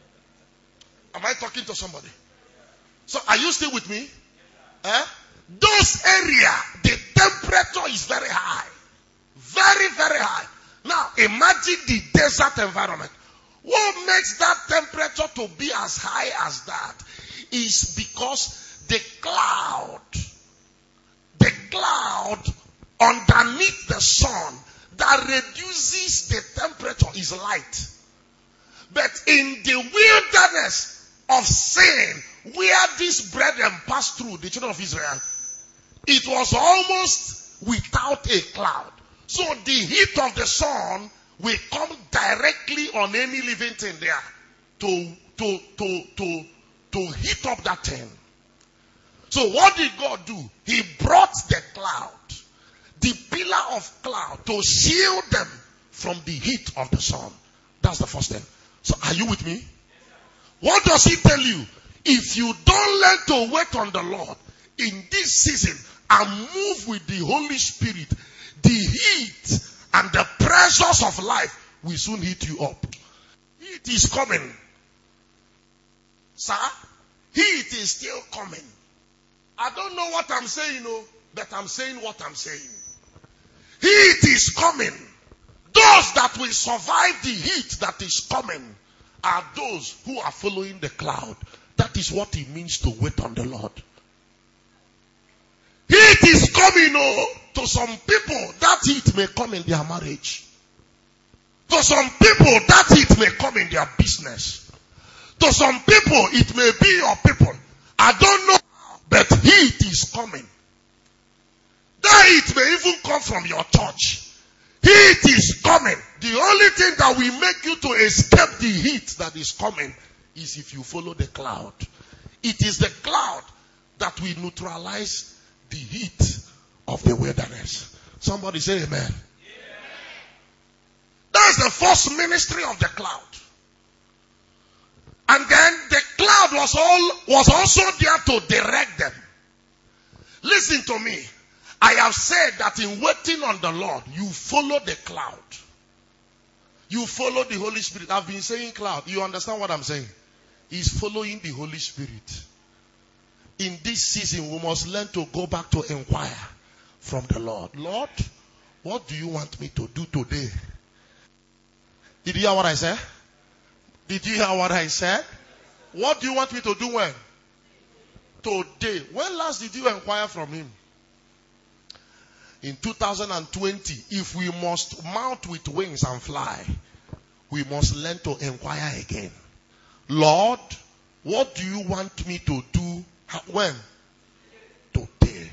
Speaker 3: Am I talking to somebody? So are you still with me? Eh? Those areas, the temperature is very high. Very, very high. Now imagine the desert environment. What makes that temperature to be as high as that is because the cloud, the cloud underneath the sun that reduces the temperature is light. But in the wilderness of sin, where this brethren passed through, the children of Israel, it was almost without a cloud. So the heat of the sun will come directly on any living thing there to, to, to, to, to heat up that thing. So what did God do? He brought the cloud, the pillar of cloud, to shield them from the heat of the sun. That's the first thing. So are you with me? What does he tell you? If you don't learn to wait on the Lord in this season and move with the Holy Spirit, the heat and the pressures of life will soon hit you up. Heat is coming. Sir, heat is still coming. I don't know what I'm saying, oh, but I'm saying what I'm saying. Heat is coming. Those that will survive the heat that is coming are those who are following the cloud. That is what it means to wait on the Lord. Heat is coming, oh, to some people. That heat may come in their marriage. To some people, that heat may come in their business. To some people, it may be your people. I don't know, but heat is coming. That heat may even come from your church. Heat is coming. The only thing that will make you to escape the heat that is coming is if you follow the cloud. It is the cloud that will neutralize the heat of the wilderness. Somebody say amen. Amen. That's the first ministry of the cloud. And then the cloud was all was also there to direct them. Listen to me. I have said that in waiting on the Lord, you follow the cloud. You follow the Holy Spirit. I've been saying cloud. You understand what I'm saying? He's following the Holy Spirit. In this season, we must learn to go back to inquire from the Lord. Lord, what do you want me to do today? Did you hear what I said? Did you hear what I said? What do you want me to do when? Today. When last did you inquire from him? In two thousand twenty, if we must mount with wings and fly, we must learn to inquire again. Lord, what do you want me to do when? Today.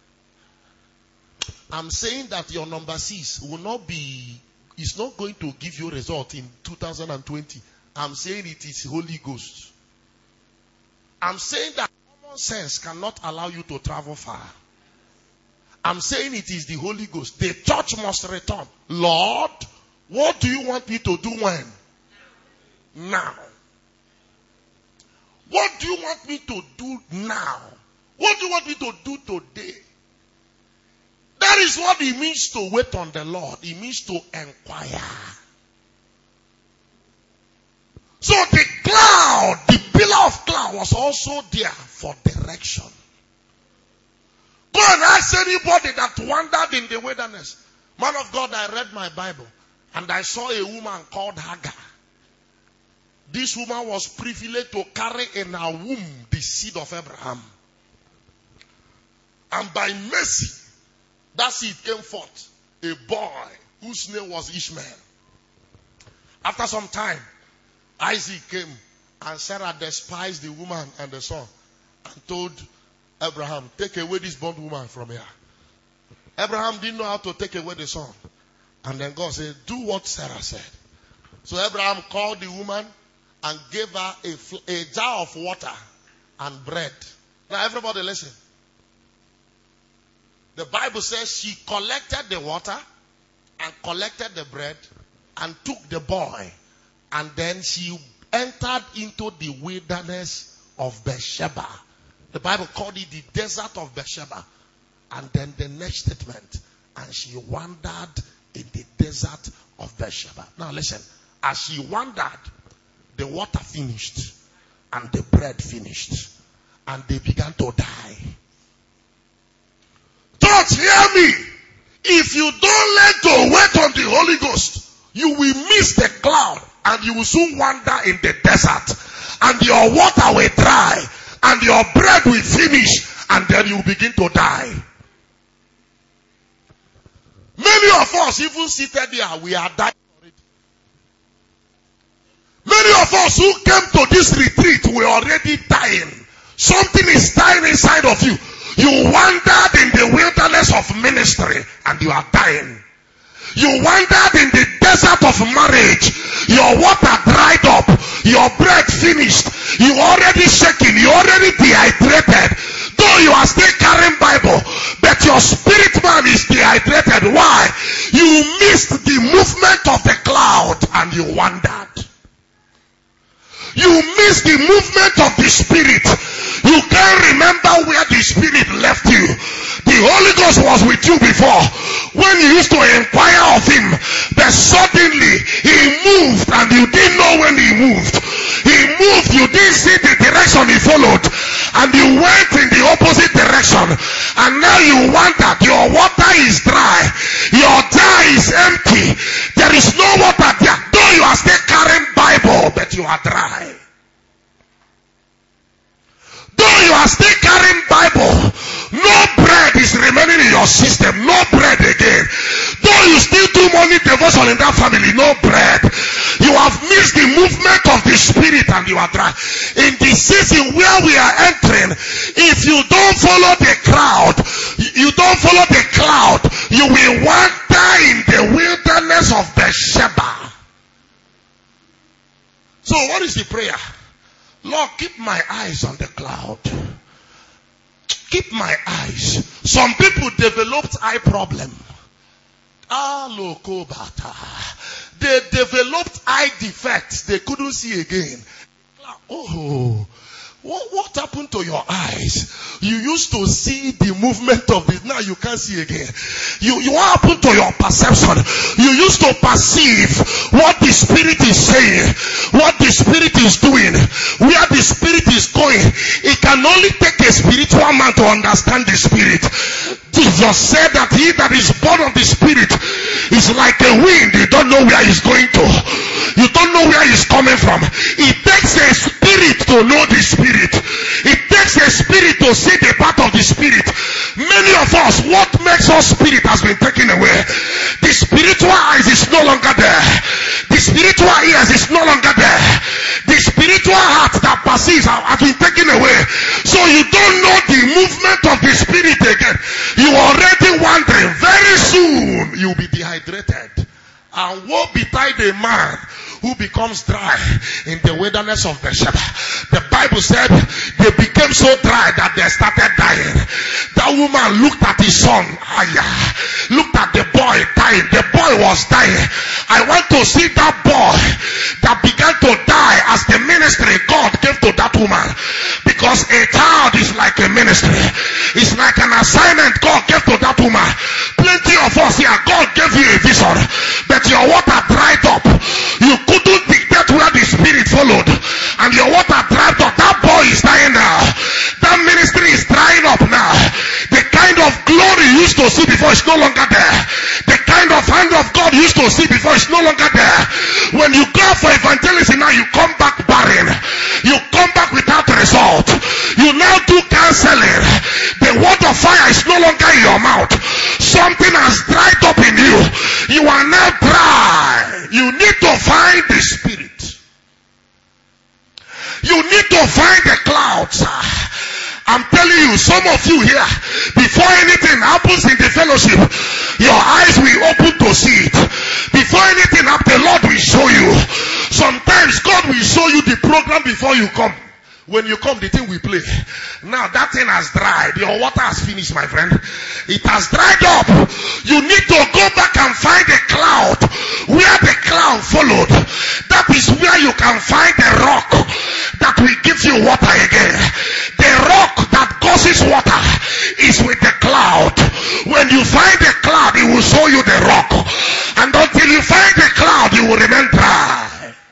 Speaker 3: I'm saying that your number six will not be, it's not going to give you a result in two thousand twenty. I'm saying it is Holy Ghost. I'm saying that common sense cannot allow you to travel far. I'm saying it is the Holy Ghost. The church must return. Lord, what do you want me to do when? Now. What do you want me to do now? What do you want me to do today? That is what it means to wait on the Lord. It means to inquire. So the cloud, the pillar of cloud was also there for direction. Go and ask anybody that wandered in the wilderness. Man of God, I read my Bible and I saw a woman called Hagar. This woman was privileged to carry in her womb the seed of Abraham. And by mercy, that seed came forth. A boy whose name was Ishmael. After some time, Isaac came and Sarah despised the woman and the son and told Abraham, take away this bondwoman from here. Abraham didn't know how to take away the son. And then God said, do what Sarah said. So Abraham called the woman and gave her a, a jar of water and bread. Now everybody listen. The Bible says she collected the water and collected the bread and took the boy. And then she entered into the wilderness of Beersheba. The Bible called it the desert of Beersheba. And then the next statement, and she wandered in the desert of Beersheba. Now listen, as she wandered, the water finished and the bread finished. And they began to die. Church, hear me. If you don't learn to wait on the Holy Ghost, you will miss the cloud and you will soon wander in the desert. And your water will dry. And your bread will finish. And then you begin to die. Many of us, even seated here, we are dying already. Many of us who came to this retreat, we are already dying. Something is dying inside of you. You wandered in the wilderness of ministry and you are dying. You wandered in the desert of marriage. Your water dried up. Your bread finished. You already shaking. You already dehydrated. Though you are still carrying Bible, but your spirit man is dehydrated. Why? You missed the movement of the cloud and you wandered. You missed the movement of the Spirit. You can't remember where the Spirit left you. The Holy Ghost was with you before. When you used to inquire of Him, but suddenly He moved and you didn't know when He moved. He moved, you didn't see the direction He followed. And you went in the opposite direction. And now you wandered. Your water is dry. Your jar is empty. There is no water there. Though you are still carrying Bible, but you are dry. Though you are still carrying Bible, no bread is remaining in your system. No bread again. Though you still do morning devotion in that family, no bread. You have missed the movement of the Spirit and you are dry. In the season where we are entering, if you don't follow the crowd, you don't follow the cloud, you will wander in the wilderness of Beersheba. So what is the prayer? Lord, keep my eyes on the cloud. keep my eyes. Some people developed eye problem. They developed eye defects. They couldn't see again. Oh, what, what happened to your eyes? You used to see the movement of it. Now you can't see again. You, you what happened to your perception? You used to perceive what the Spirit is saying, what the Spirit is doing, where the Spirit is going. It can only take a spiritual man to understand the Spirit. Jesus said that he that is born of the Spirit is like a wind. You don't know where he's going to. You don't know where he's coming from. It takes a spirit to know the Spirit. It takes a spirit to see the part of the Spirit. Many of us, what makes us spirit has been taken away. The spiritual eyes is no longer there. The spiritual ears is no longer there. The spiritual heart that perceives has been taken away. So you don't know the movement of the Spirit again. You are already wandering. Very soon you'll be dehydrated. And woe betide a man who becomes dry in the wilderness of Beersheba. The Bible said they became so dry that they started dying. That woman looked at his son, Aya, looked at the boy dying. The boy was dying. I want to see that boy that began to die as the ministry God gave to that woman. Because a child is like a ministry. It's like an assignment God gave to that woman. Plenty of us here, God gave you a vision, but your water dried up. You couldn't dictate where the Spirit followed, and your water dried up. That boy is dying now. That ministry is drying up now. The kind of glory you used to see before is no longer there. The kind of hand of God you used to see before is no longer there. When you go for evangelism now, you come back barren. You come back without result. You now do counseling. The word of fire is no longer in your mouth. Something has dried up in you. You are now dry. You need to find the Spirit. You need to find the clouds. I'm telling you, some of you here, before anything happens in the fellowship, your eyes will open to see it. Before anything happens, the Lord will show you. Sometimes God will show you the program before you come. When you come, the thing we play. Now that thing has dried. Your water has finished, my friend. It has dried up. You need to go back and find a cloud. Where the cloud followed. That is where you can find a rock that will give you water again. The rock that causes water is with the cloud. When you find the cloud, it will show you the rock. And until you find the cloud, you will remain dry.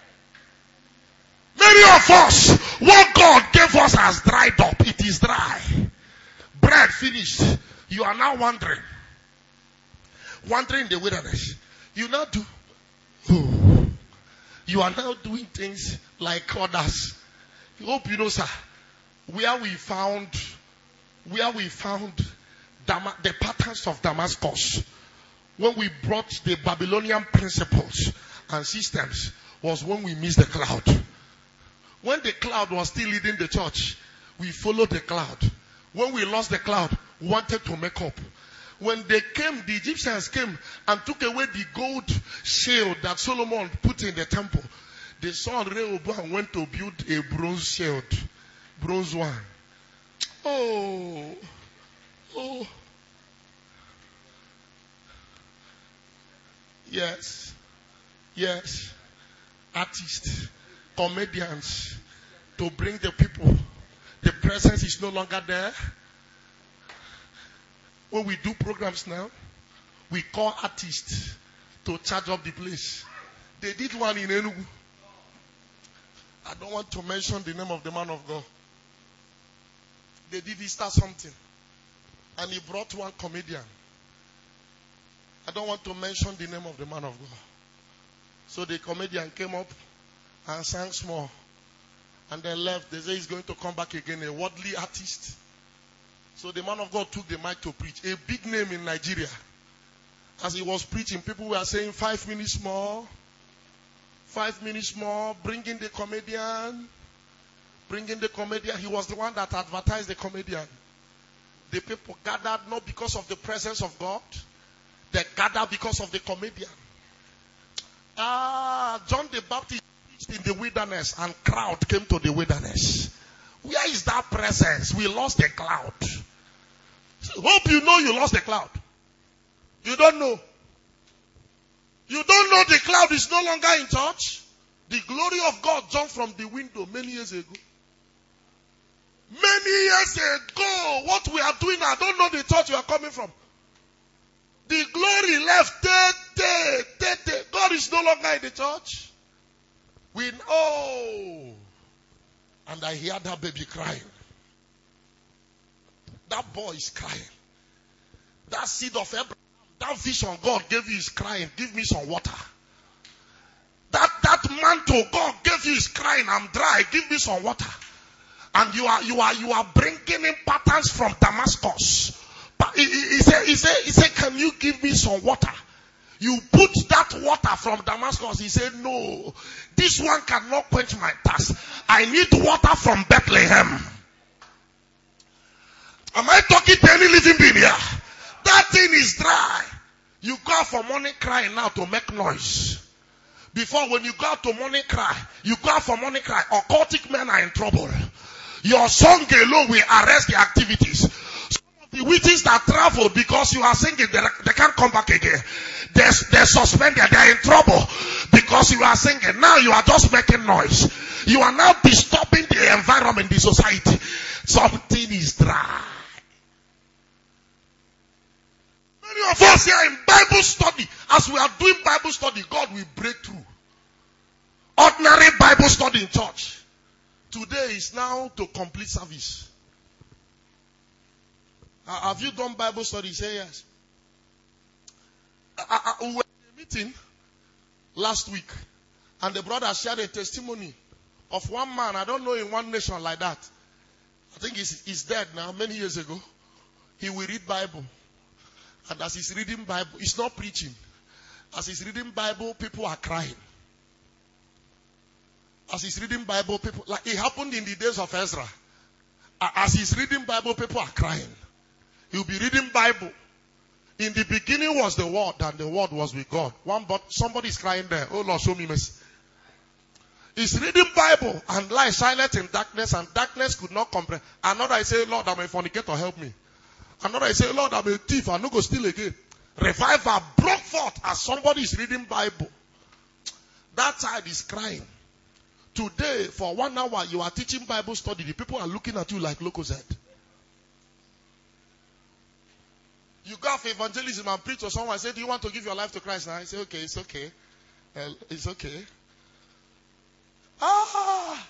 Speaker 3: Many of us, what God gave us has dried up. It is dry. Bread finished. You are now wandering. Wandering in the wilderness. You now do. Oh, you are now doing things like others. I hope you know, sir, where we found, where we found Dam- the patterns of Damascus, when we brought the Babylonian principles and systems, was when we missed the cloud. When the cloud was still leading the church, we followed the cloud. When we lost the cloud, we wanted to make up. When they came, the Egyptians came and took away the gold shield that Solomon put in the temple. The son Rehoboam went to build a bronze shield. Bronze one. Oh. Oh. Yes. Yes. Artists. Comedians, to bring the people. The presence is no longer there. When we do programs now, we call artists to charge up the place. They did one in Enugu. I don't want to mention the name of the man of God. They did Easter something. And he brought one comedian. I don't want to mention the name of the man of God. So the comedian came up and sang small. And then left. They say he's going to come back again, a worldly artist. So the man of God took the mic to preach. A big name in Nigeria. As he was preaching, people were saying five minutes more. Five minutes more. Bring in the comedian. Bring in the comedian. He was the one that advertised the comedian. The people gathered not because of the presence of God. They gathered because of the comedian. Ah, John the Baptist in the wilderness and crowd came to the wilderness. Where is that presence? We lost the cloud. Hope you know you lost the cloud. You don't know. You don't know the cloud is no longer in church. The glory of God jumped from the window many years ago. Many years ago, what we are doing, I don't know the church you are coming from. The glory left. Te, te, te, te. God is no longer in the church. We oh, and I hear that baby crying. That boy is crying. That seed of Abraham, that vision God gave you is crying. Give me some water. That that mantle God gave you is crying. I'm dry. Give me some water. And you are you are you are bringing in patterns from Damascus. But he, he, he said he said he said, can you give me some water? You put that water from Damascus. He said, no, this one cannot quench my thirst. I need water from Bethlehem. Am I talking to any living being here? That thing is dry. You go out for morning cry now to make noise. Before, when you go out to morning cry, you go out for morning cry, occultic men are in trouble. Your song alone will arrest the activities. Some of the witches that traveled because you are singing, they, they can't come back again. They're, they're suspended, they're in trouble because you are singing. Now you are just making noise. You are now disturbing the environment, the society. Something is dry. Many of us here in Bible study, as we are doing Bible study, God will break through. Ordinary Bible study in church. Today is now to complete service. Uh, have you done Bible study? Say yes. Uh, uh, we were in a meeting last week, and the brother shared a testimony of one man, I don't know, in one nation like that. I think he's, he's dead now, many years ago. He will read Bible. And as he's reading Bible, he's not preaching. As he's reading Bible, people are crying. As he's reading Bible, people, like it happened in the days of Ezra. As he's reading Bible, people are crying. He'll be reading Bible. In the beginning was the Word, and the Word was with God. One, but somebody's crying there. Oh Lord, show me mercy. He's reading Bible and lies silent in darkness, and darkness could not comprehend. Another I say, Lord, I'm a fornicator, help me. Another I say, Lord, I'm a thief, I'm not going to steal again. Revival broke forth as somebody is reading Bible. That child is crying. Today, for one hour, you are teaching Bible study. The people are looking at you like Locozed. You go for evangelism and preach to someone. I say, do you want to give your life to Christ now? I say, okay, it's okay. Uh, it's okay. Ah!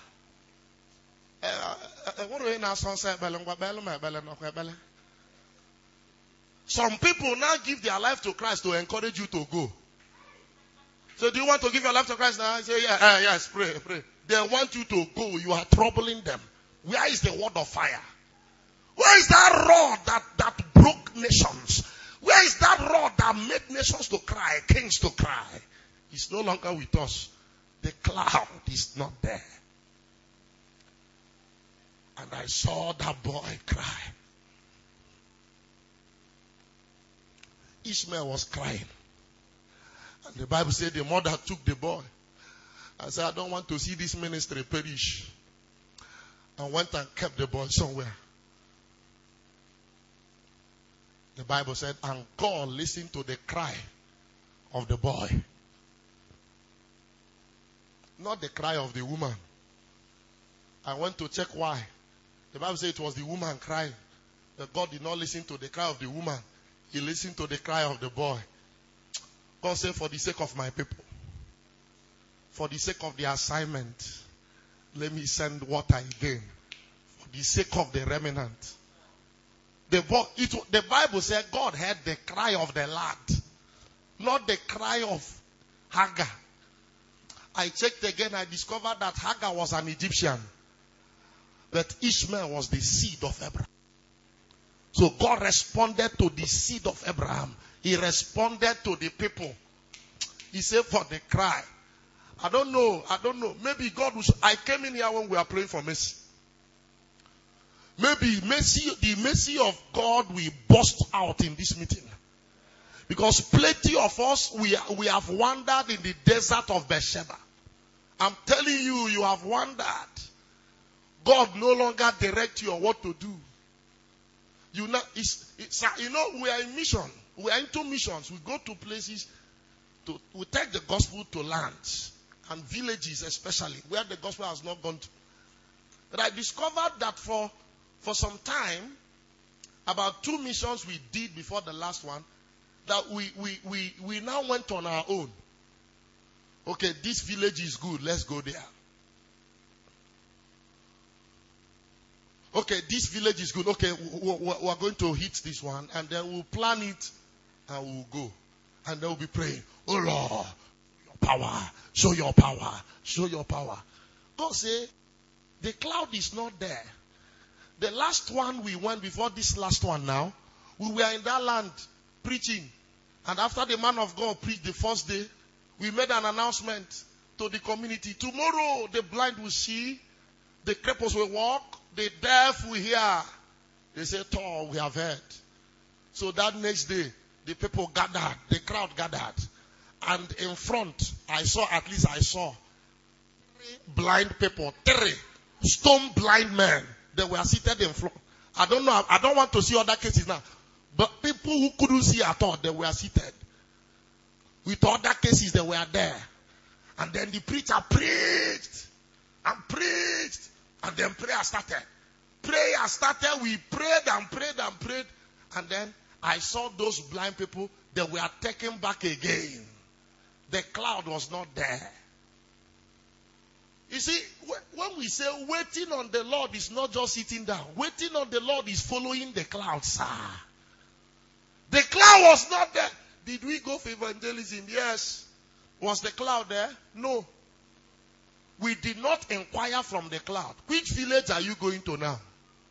Speaker 3: Some people now give their life to Christ to encourage you to go. So do you want to give your life to Christ now? I say, yeah, uh, yes, pray, pray. They want you to go. You are troubling them. Where is the word of fire? Where is that rod that, that broke nations? Where is that rod that made nations to cry, kings to cry? It's no longer with us. The cloud is not there. And I saw that boy cry. Ishmael was crying. And the Bible said the mother took the boy and said, I don't want to see this ministry perish. And went and kept the boy somewhere. The Bible said, and God listened to the cry of the boy. Not the cry of the woman. I went to check why. The Bible said it was the woman crying. That God did not listen to the cry of the woman. He listened to the cry of the boy. God said, for the sake of my people, for the sake of the assignment, let me send water again. For the sake of the remnant. The, it, the Bible said God heard the cry of the lad, not the cry of Hagar. I checked again, I discovered that Hagar was an Egyptian. But Ishmael was the seed of Abraham. So God responded to the seed of Abraham. He responded to the people. He said for the cry. I don't know. I don't know. Maybe God was. I came in here when we were praying for mercy. Maybe mercy, the mercy of God will burst out in this meeting. Because plenty of us, we, we have wandered in the desert of Beersheba. I'm telling you, you have wandered. God no longer directs you on what to do. You know, it's, it's, you know, we are in mission. We are into missions. We go to places to, we take the gospel to lands and villages especially where the gospel has not gone to. But I discovered that for, for some time, about two missions we did before the last one, that we, we, we, we now went on our own. Okay, this village is good. Let's go there. Okay, this village is good. Okay, we are going to hit this one, and then we'll plan it, and we'll go. And then we'll be praying, oh Lord, your power, show your power, show your power. God say, the cloud is not there. The last one we went before this last one now, we were in that land preaching. And after the man of God preached the first day, we made an announcement to the community. Tomorrow, the blind will see, the cripples will walk, the deaf will hear. They say, Tor, we have heard. So that next day, the people gathered, the crowd gathered. And in front, I saw, at least I saw, three blind people, three stone blind men. They were seated in front. I don't know, I don't want to see other cases now. But people who couldn't see at all, they were seated. With other cases, they were there. And then the preacher preached and preached. And then prayer started. Prayer started. We prayed and prayed and prayed. And then I saw those blind people. They were taken back again. The cloud was not there. You see, when we say waiting on the Lord is not just sitting down. Waiting on the Lord is following the cloud, sir. The cloud was not there. Did we go for evangelism? Yes. Was the cloud there? No. We did not inquire from the cloud. Which village are you going to now?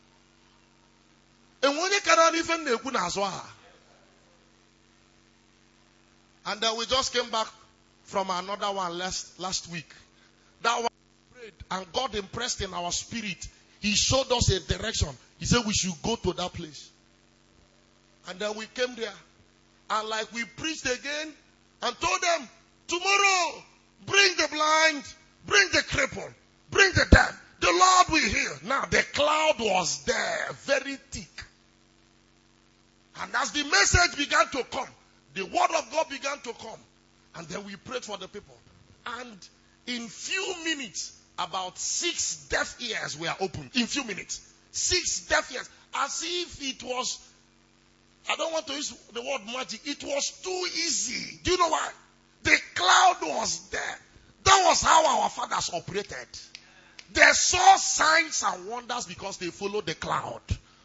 Speaker 3: And when you cannot even and then we just came back from another one last, last week. That one prayed and God impressed in our spirit. He showed us a direction. He said we should go to that place. And then we came there. And like we preached again and told them, tomorrow, bring the blind, bring the cripple, bring the dead. The Lord will heal. Now the cloud was there, very thick. And as the message began to come, the word of God began to come. And then we prayed for the people. And in few minutes, about six deaf ears were opened. In few minutes. Six deaf ears. As if it was, I don't want to use the word magic. It was too easy. Do you know why? The cloud was there. That was how our fathers operated. They saw signs and wonders because they followed the cloud.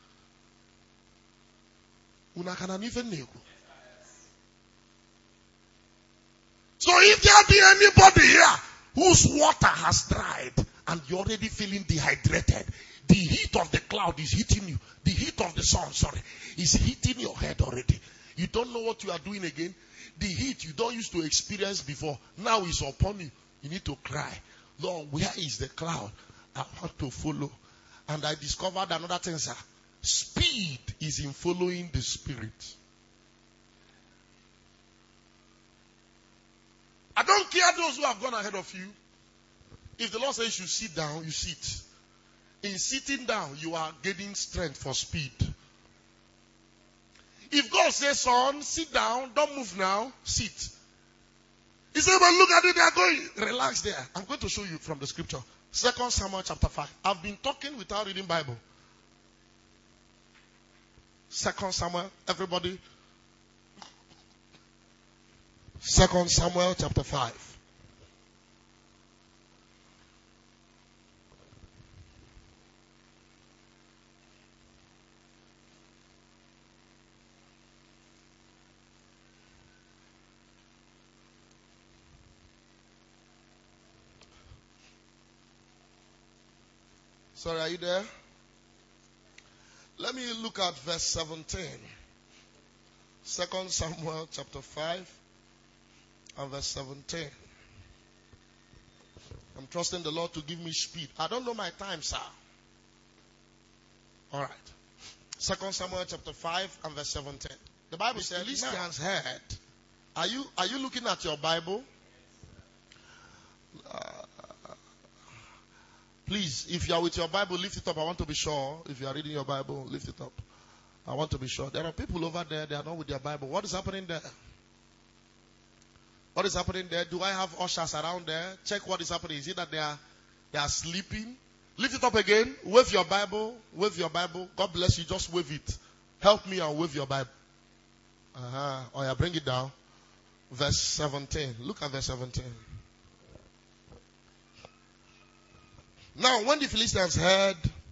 Speaker 3: So if there be anybody here whose water has dried and you're already feeling dehydrated, the heat of the cloud is hitting you. The heat of the sun, sorry, is hitting your head already. You don't know what you are doing again. The heat you don't used to experience before, now is upon you. You need to cry, Lord, where is the cloud? I want to follow. And I discovered another thing, sir. Speed is in following the Spirit. I don't care those who have gone ahead of you. If the Lord says you sit down, you sit. In sitting down, you are gaining strength for speed. If God says, son, sit down, don't move now, sit. He said, but look at it, they are going. Relax there. I'm going to show you from the scripture. Second Samuel chapter five. I've been talking without reading Bible. Second Samuel, everybody. Second Samuel chapter five. Sorry, are you there? Let me look at verse seventeen. Second Samuel chapter five and verse seventeen. I'm trusting the Lord to give me speed. I don't know my time, sir. All right. Second Samuel chapter five and verse seventeen. The Bible says, Philistines heard. Are you, are you looking at your Bible? Uh, Please, if you are with your Bible, lift it up. I want to be sure. If you are reading your Bible, lift it up. I want to be sure. There are people over there, they are not with their Bible. What is happening there? What is happening there? Do I have ushers around there? Check what is happening. Is it that they are they are sleeping? Lift it up again. Wave your Bible. Wave your Bible. God bless you. Just wave it. Help me and wave your Bible. Uh-huh. Oh yeah, bring it down. Verse seventeen. Look at verse seventeen. Now, when the Philistines heard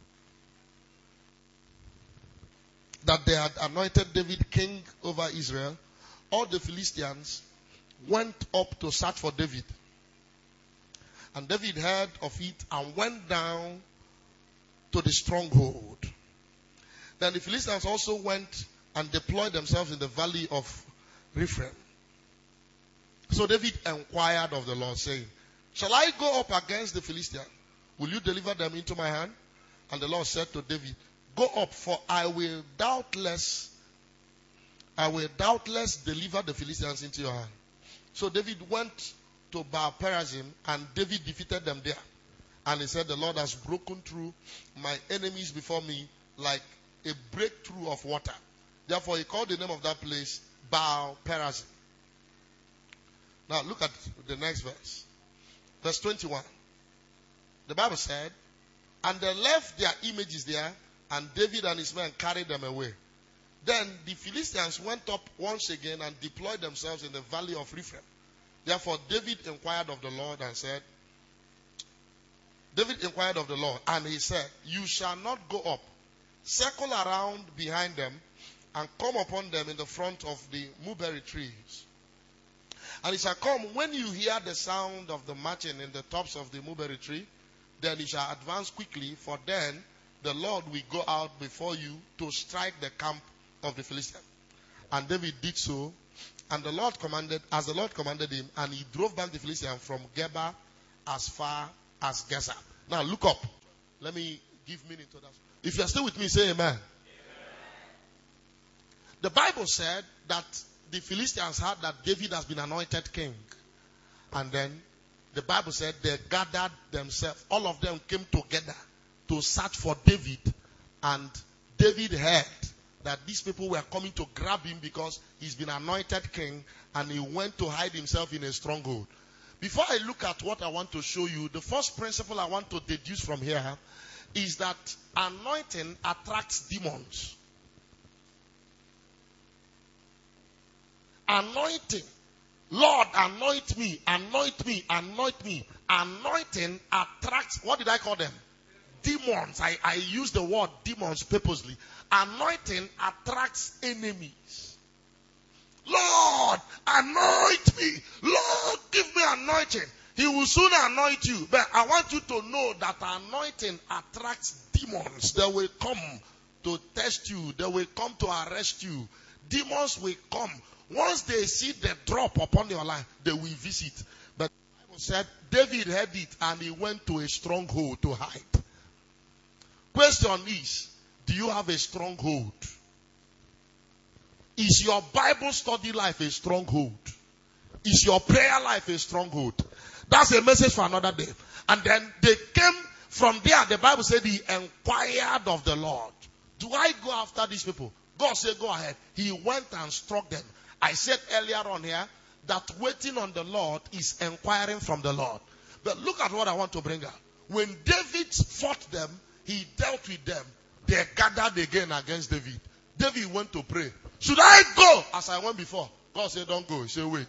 Speaker 3: that they had anointed David king over Israel, all the Philistines went up to search for David. And David heard of it and went down to the stronghold. Then the Philistines also went and deployed themselves in the valley of Rephaim. So David inquired of the Lord, saying, shall I go up against the Philistines? Will you deliver them into my hand? And the Lord said to David, go up, for I will doubtless, I will doubtless deliver the Philistines into your hand. So David went to Baal Perazim, and David defeated them there. And he said, the Lord has broken through my enemies before me like a breakthrough of water. Therefore, he called the name of that place Baal Perazim. Now, look at the next verse. Verse twenty-one. The Bible said, and they left their images there, and David and his men carried them away. Then the Philistines went up once again and deployed themselves in the valley of Rephaim. Therefore, David inquired of the Lord and said, David inquired of the Lord, and he said, you shall not go up. Circle around behind them and come upon them in the front of the mulberry trees. And it shall come when you hear the sound of the marching in the tops of the mulberry tree, then you shall advance quickly, for then the Lord will go out before you to strike the camp of the Philistines. And David did so, and the Lord commanded, as the Lord commanded him, and he drove back the Philistines from Geba as far as Gaza. Now look up. Let me give meaning to that. If you are still with me, say amen. Amen. The Bible said that the Philistines heard that David has been anointed king. And then the Bible said they gathered themselves. All of them came together to search for David. And David heard that these people were coming to grab him because he's been anointed king, and he went to hide himself in a stronghold. Before I look at what I want to show you, the first principle I want to deduce from here is that anointing attracts demons. Anointing. Lord, anoint me, anoint me, anoint me. Anointing attracts, what did I call them? Demons. I, I use the word demons purposely. Anointing attracts enemies. Lord, anoint me. Lord, give me anointing. He will soon anoint you. But I want you to know that anointing attracts demons. They will come to test you. They will come to arrest you. Demons will come. Once they see the drop upon your life, they will visit. But the Bible said David heard it and he went to a stronghold to hide. Question is, do you have a stronghold? Is your Bible study life a stronghold? Is your prayer life a stronghold? That's a message for another day. And then they came from there. The Bible said he inquired of the Lord. Do I go after these people? God said, go ahead. He went and struck them. I said earlier on here that waiting on the Lord is inquiring from the Lord. But look at what I want to bring out. When David fought them, he dealt with them. They gathered again against David. David went to pray. Should I go? As I went before. God said, don't go. He said, wait.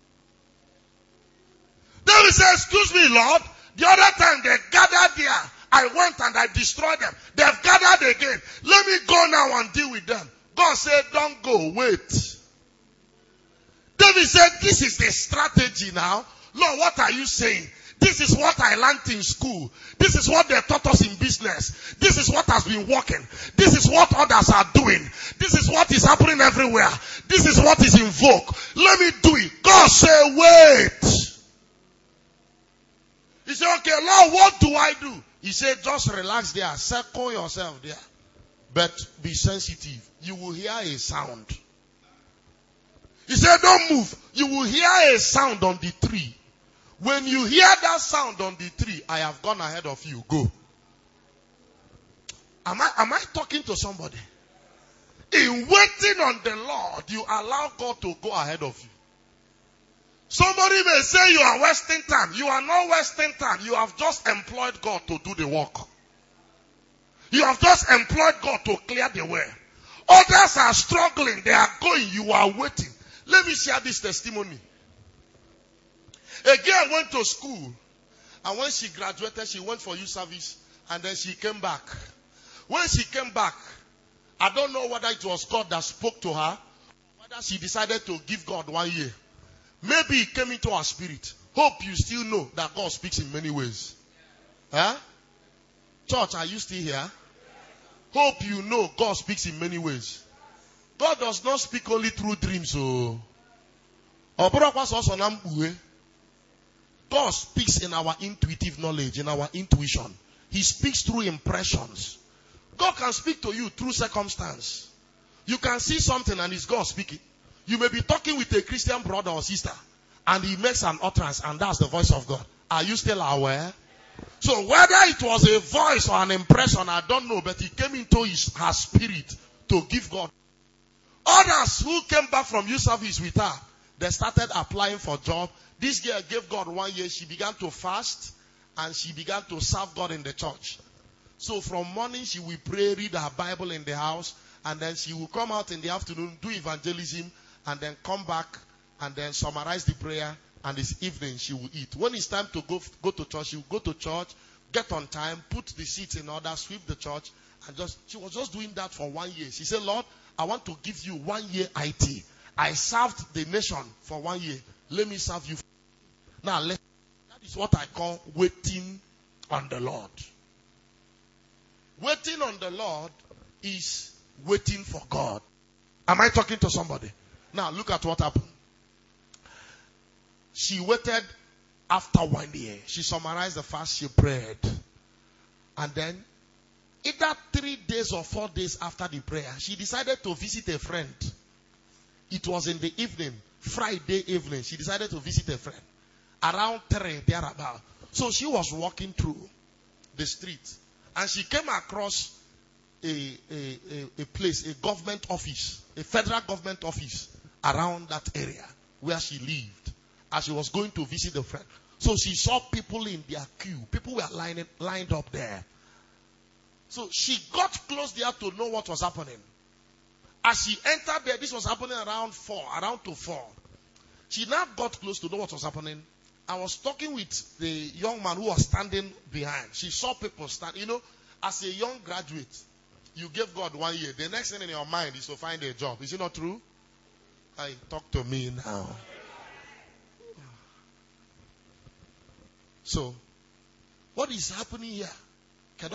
Speaker 3: David said, excuse me, Lord. The other time they gathered there, I went and I destroyed them. They've gathered again. Let me go now and deal with them. God said, don't go. Wait. David said, this is the strategy now. Lord, what are you saying? This is what I learned in school. This is what they taught us in business. This is what has been working. This is what others are doing. This is what is happening everywhere. This is what is in vogue. Let me do it. God said, wait. He said, okay, Lord, what do I do? He said, just relax there. Circle yourself there. But be sensitive. You will hear a sound. He said, don't move. You will hear a sound on the tree. When you hear that sound on the tree, I have gone ahead of you. Go. Am I, am I talking to somebody? In waiting on the Lord, you allow God to go ahead of you. Somebody may say you are wasting time. You are not wasting time. You have just employed God to do the work. You have just employed God to clear the way. Others are struggling. They are going. You are waiting. Let me share this testimony. A girl went to school. And when she graduated, she went for youth service. And then she came back. When she came back, I don't know whether it was God that spoke to her, or whether she decided to give God one year. Maybe it came into her spirit. Hope you still know that God speaks in many ways. Huh? Church, are you still here? Hope you know God speaks in many ways. God does not speak only through dreams. Oh. God speaks in our intuitive knowledge, in our intuition. He speaks through impressions. God can speak to you through circumstance. You can see something and it's God speaking. You may be talking with a Christian brother or sister and he makes an utterance and that's the voice of God. Are you still aware? So whether it was a voice or an impression, I don't know, but it came into his, her spirit to give God. Others who came back from youth service with her, they started applying for job. This girl gave God one year. She began to fast and she began to serve God in the church. So from morning she will pray, read her Bible in the house, and then she will come out in the afternoon, do evangelism, and then come back and then summarize the prayer, and this evening she will eat. When it's time to go, go to church, she will go to church, get on time, put the seats in order, sweep the church, and just, she was just doing that for one year. She said, Lord, I want to give you one year I T. I served the nation for one year. Let me serve you. Now, let, that is what I call waiting on the Lord. Waiting on the Lord is waiting for God. Am I talking to somebody? Now, look at what happened. She waited after one year. She summarized the fast, she prayed. And then, either three days or four days after the prayer, she decided to visit a friend. It was in the evening, Friday evening. She decided to visit a friend. Around three, thereabout. So she was walking through the street. And she came across a, a, a, a place, a government office, a federal government office around that area where she lived. As she was going to visit a friend. So she saw people in their queue. People were lined, lined up there. So she got close there to know what was happening. As she entered there, this was happening around four, around to four. She now got close to know what was happening. I was talking with the young man who was standing behind. She saw people stand. You know, as a young graduate, you gave God one year. The next thing in your mind is to find a job. Is it not true? Hey, talk to me now. So, what is happening here? I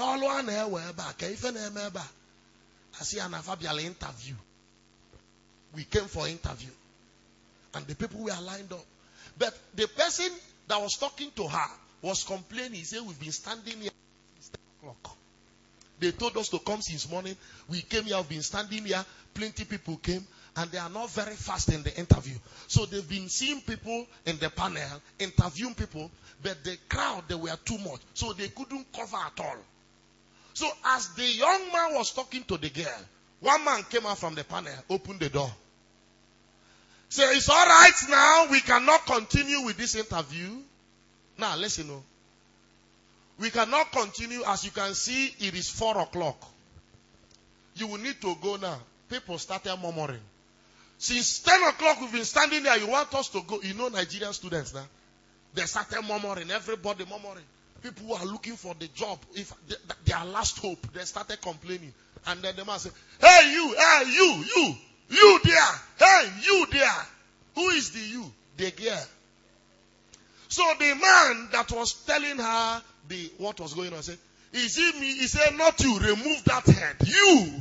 Speaker 3: see an Fabial interview. We came for interview. And the people were lined up. But the person that was talking to her was complaining. He said, we've been standing here since ten o'clock. They told us to come since morning. We came here, we've been standing here. Plenty people came. And they are not very fast in the interview. So they've been seeing people in the panel, interviewing people. But the crowd, they were too much. So they couldn't cover at all. So as the young man was talking to the girl, one man came out from the panel, opened the door. Say, it's all right now. We cannot continue with this interview. Now, listen. You know, we cannot continue. As you can see, it is four o'clock. You will need to go now. People started murmuring. Since ten o'clock, we've been standing there. You want us to go. You know Nigerian students now. They started murmuring. Everybody murmuring. People who are looking for the job, if they, their last hope, they started complaining. And then the man said, hey, you, hey, you, you. You there. Hey, you there. Who is the you? The girl. So the man that was telling her the what was going on said, is it me? He said, not you. Remove that head. You.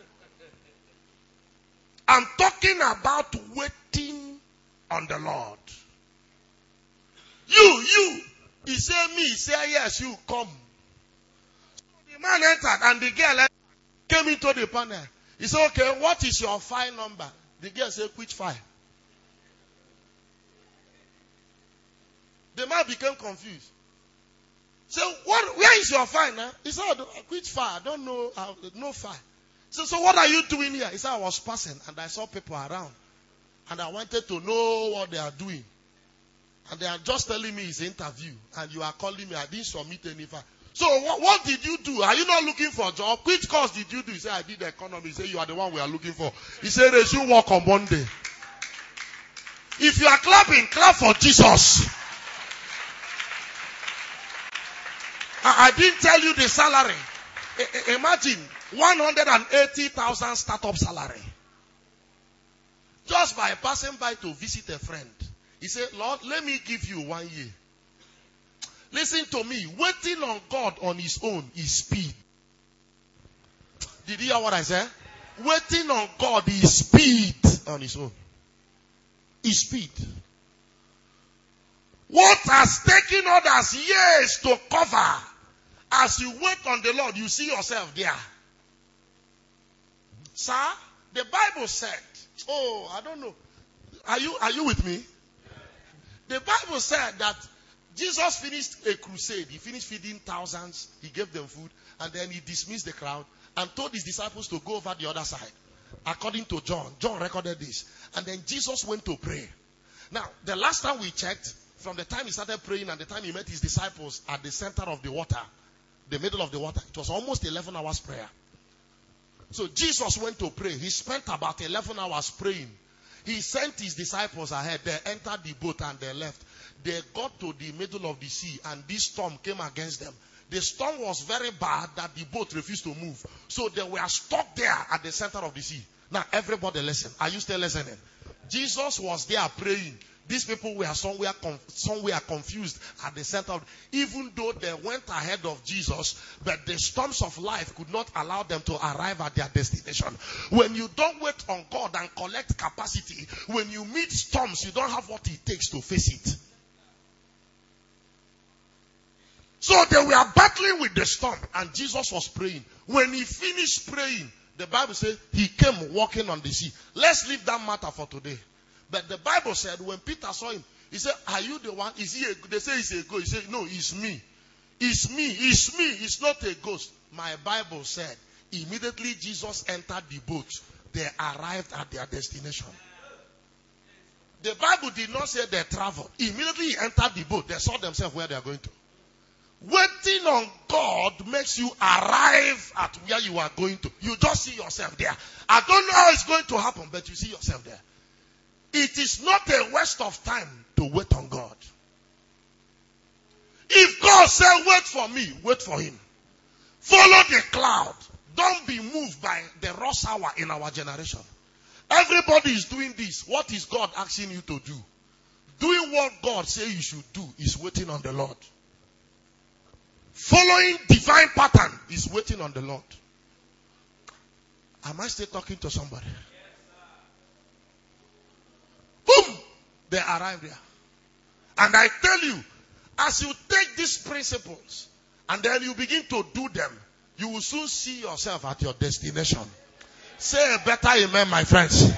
Speaker 3: I'm talking about waiting on the Lord. You, you. He said me. He said, yes, you come. So the man entered and the girl came into the panel. He said, okay, what is your file number? The girl said, which file? The man became confused. So, what, where is your file now? He said, which file? I don't know. Uh, no file. So, so what are you doing here? He said, I was passing and I saw people around. And I wanted to know what they are doing. And they are just telling me it's an interview. And you are calling me. I didn't submit any file. So what, what did you do? Are you not looking for a job? Which course did you do? He said, I did economy. He said, you are the one we are looking for. He said, resume work on Monday. If you are clapping, clap for Jesus. I, I didn't tell you the salary. I, I, imagine one hundred eighty thousand startup salary. Just by passing by to visit a friend. He said, Lord, let me give you one year. Listen to me. Waiting on God on his own is speed. Did you hear what I said? Waiting on God is speed on his own. Is speed. What has taken others years to cover, as you wait on the Lord, you see yourself there. Sir, the Bible said, oh, I don't know. Are you, are you with me? The Bible said that Jesus finished a crusade. He finished feeding thousands. He gave them food. And then he dismissed the crowd and told his disciples to go over the other side. According to John. John recorded this. And then Jesus went to pray. Now, the last time we checked, from the time he started praying and the time he met his disciples at the center of the water, the middle of the water, it was almost eleven hours prayer. So Jesus went to pray. He spent about eleven hours praying. He sent his disciples ahead. They entered the boat and they left. They got to the middle of the sea and this storm came against them. The storm was very bad that the boat refused to move. So they were stuck there at the center of the sea. Now everybody listen. Are you still listening? Jesus was there praying. These people were somewhere, conf- somewhere confused at the center of, even though they went ahead of Jesus, but the storms of life could not allow them to arrive at their destination. When you don't wait on God and collect capacity, when you meet storms, you don't have what it takes to face it. So they were battling with the storm and Jesus was praying. When he finished praying, the Bible says he came walking on the sea. Let's leave that matter for today. But the Bible said when Peter saw him, he said, are you the one? Is he a, they say he's a ghost. He said, no, it's me. It's me. It's me. It's not a ghost. My Bible said, immediately Jesus entered the boat. They arrived at their destination. The Bible did not say they traveled. Immediately he entered the boat. They saw themselves where they are going to. Waiting on God makes you arrive at where you are going to. You just see yourself there. I don't know how it's going to happen, but you see yourself there. It is not a waste of time to wait on God. If God said, wait for me, wait for him. Follow the cloud. Don't be moved by the rush hour in our generation. Everybody is doing this. What is God asking you to do? Doing what God says you should do is waiting on the Lord. Following divine pattern is waiting on the Lord. Am I still talking to somebody? Boom! They arrive there. And I tell you, as you take these principles and then you begin to do them, you will soon see yourself at your destination. Say a better amen, my friends.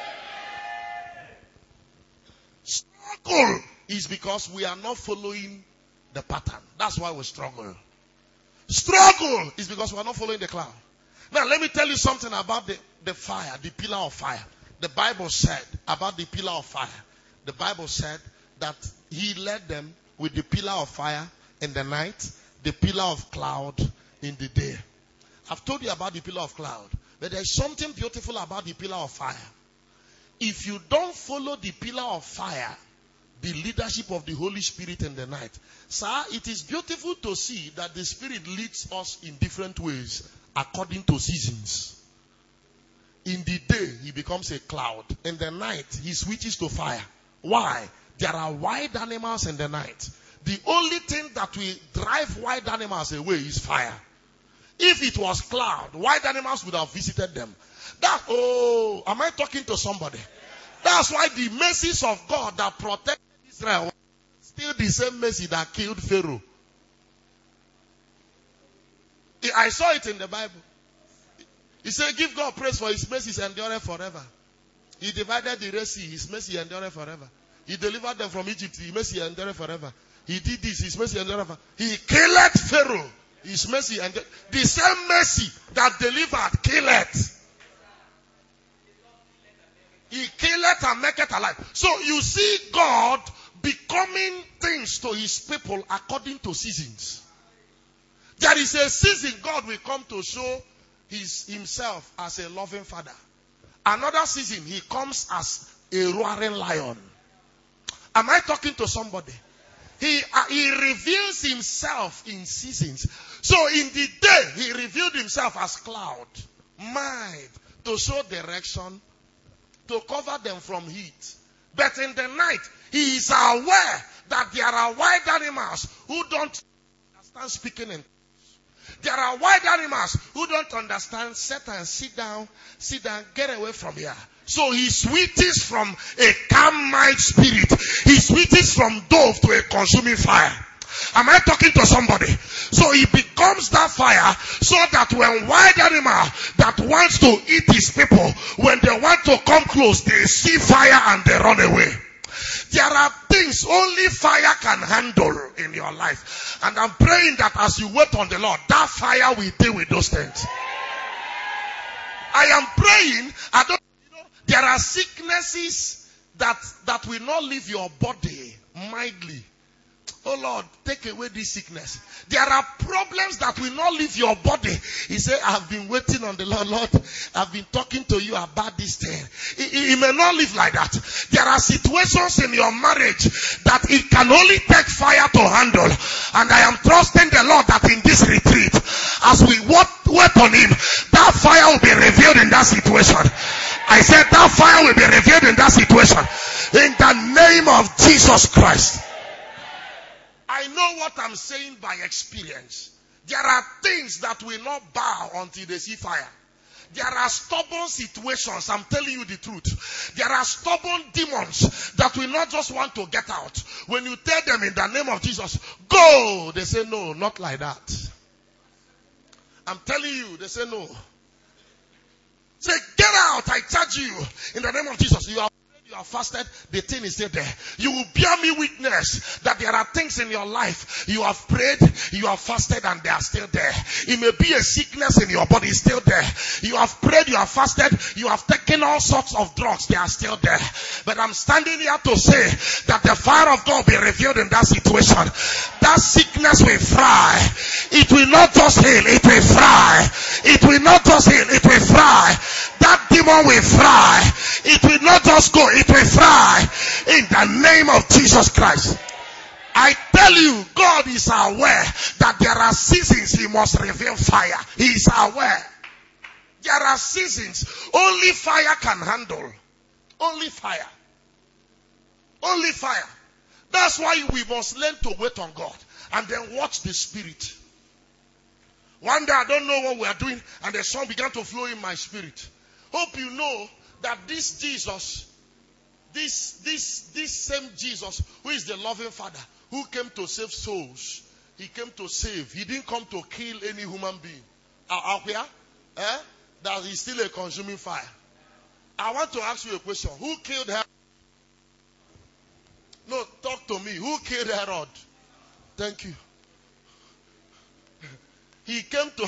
Speaker 3: Struggle is because we are not following the pattern. That's why we struggle. Struggle is because we are not following the cloud. Now let me tell you something about the, the fire, the pillar of fire. The Bible said about the pillar of fire. The Bible said that he led them with the pillar of fire in the night, the pillar of cloud in the day. I've told you about the pillar of cloud, but there's something beautiful about the pillar of fire. If you don't follow the pillar of fire, the leadership of the Holy Spirit in the night, sir, it is beautiful to see that the Spirit leads us in different ways according to seasons. In the day, he becomes a cloud. In the night, he switches to fire. Why? There are wild animals in the night. The only thing that will drive wild animals away is fire. If it was cloud, wild animals would have visited them. That, oh, am I talking to somebody? That's why the mercies of God that protected Israel still the same mercy that killed Pharaoh. I saw it in the Bible. He said, give God praise for his mercies endureth forever. He divided the Red Sea, his mercy endureth forever. He delivered them from Egypt, his mercy endureth forever. He did this, his mercy endureth forever. He killed Pharaoh, His mercy, and the, the same mercy that delivered, kill it. He kill it and make it alive. So you see God becoming things to his people according to seasons. There is a season God will come to show his himself as a loving father. Another season he comes as a roaring lion. Am I talking to somebody? He, uh, he reveals himself in seasons. So in the day, he revealed himself as cloud, mild, to show direction, to cover them from heat. But in the night, he is aware that there are wild animals who don't understand speaking in. There are wild animals who don't understand, sit and sit down, sit down, get away from here. So he switches from a calm mild spirit. He switches from dove to a consuming fire. Am I talking to somebody? So he becomes that fire so that when wild animal that wants to eat his people, when they want to come close, they see fire and they run away. There are things only fire can handle in your life. And I'm praying that as you wait on the Lord, that fire will deal with those things. I am praying, I don't you know, there are sicknesses that, that will not leave your body mildly. Oh Lord, take away this sickness. There are problems that will not leave your body. He said, I've been waiting on the Lord. Lord, I've been talking to you about this thing. He, he may not live like that. There are situations in your marriage that it can only take fire to handle. And I am trusting the Lord that in this retreat, as we wait on him, that fire will be revealed in that situation. I said that fire will be revealed in that situation. In the name of Jesus Christ. I know what I'm saying by experience. There are things that will not bow until they see fire. There are stubborn situations, I'm telling you the truth. There are stubborn demons that will not just want to get out. When you tell them in the name of Jesus, go, they say no, not like that. I'm telling you, they say no. Say, get out, I charge you in the name of Jesus. You are You have fasted, the thing is still there. You will bear me witness that there are things in your life. You have prayed, you have fasted, and they are still there. It may be a sickness in your body, it's still there. You have prayed, you have fasted, you have taken all sorts of drugs, they are still there. But I'm standing here to say that the fire of God will be revealed in that situation. That sickness will fry. It will not just heal, it will fry. It will not just heal, it will fry. That demon will fry. It will not just go, it will fry in the name of Jesus Christ. I tell you, God is aware that there are seasons he must reveal fire. He is aware. There are seasons only fire can handle. Only fire. Only fire. That's why we must learn to wait on God and then watch the Spirit. One day I don't know what we are doing and the song began to flow in my spirit. Hope you know that this Jesus, this, this, this same Jesus, who is the loving Father, who came to save souls, he came to save. He didn't come to kill any human being. Out here, eh? That is still a consuming fire. I want to ask you a question. Who killed Herod? No, talk to me. Who killed Herod? Thank you. He came to...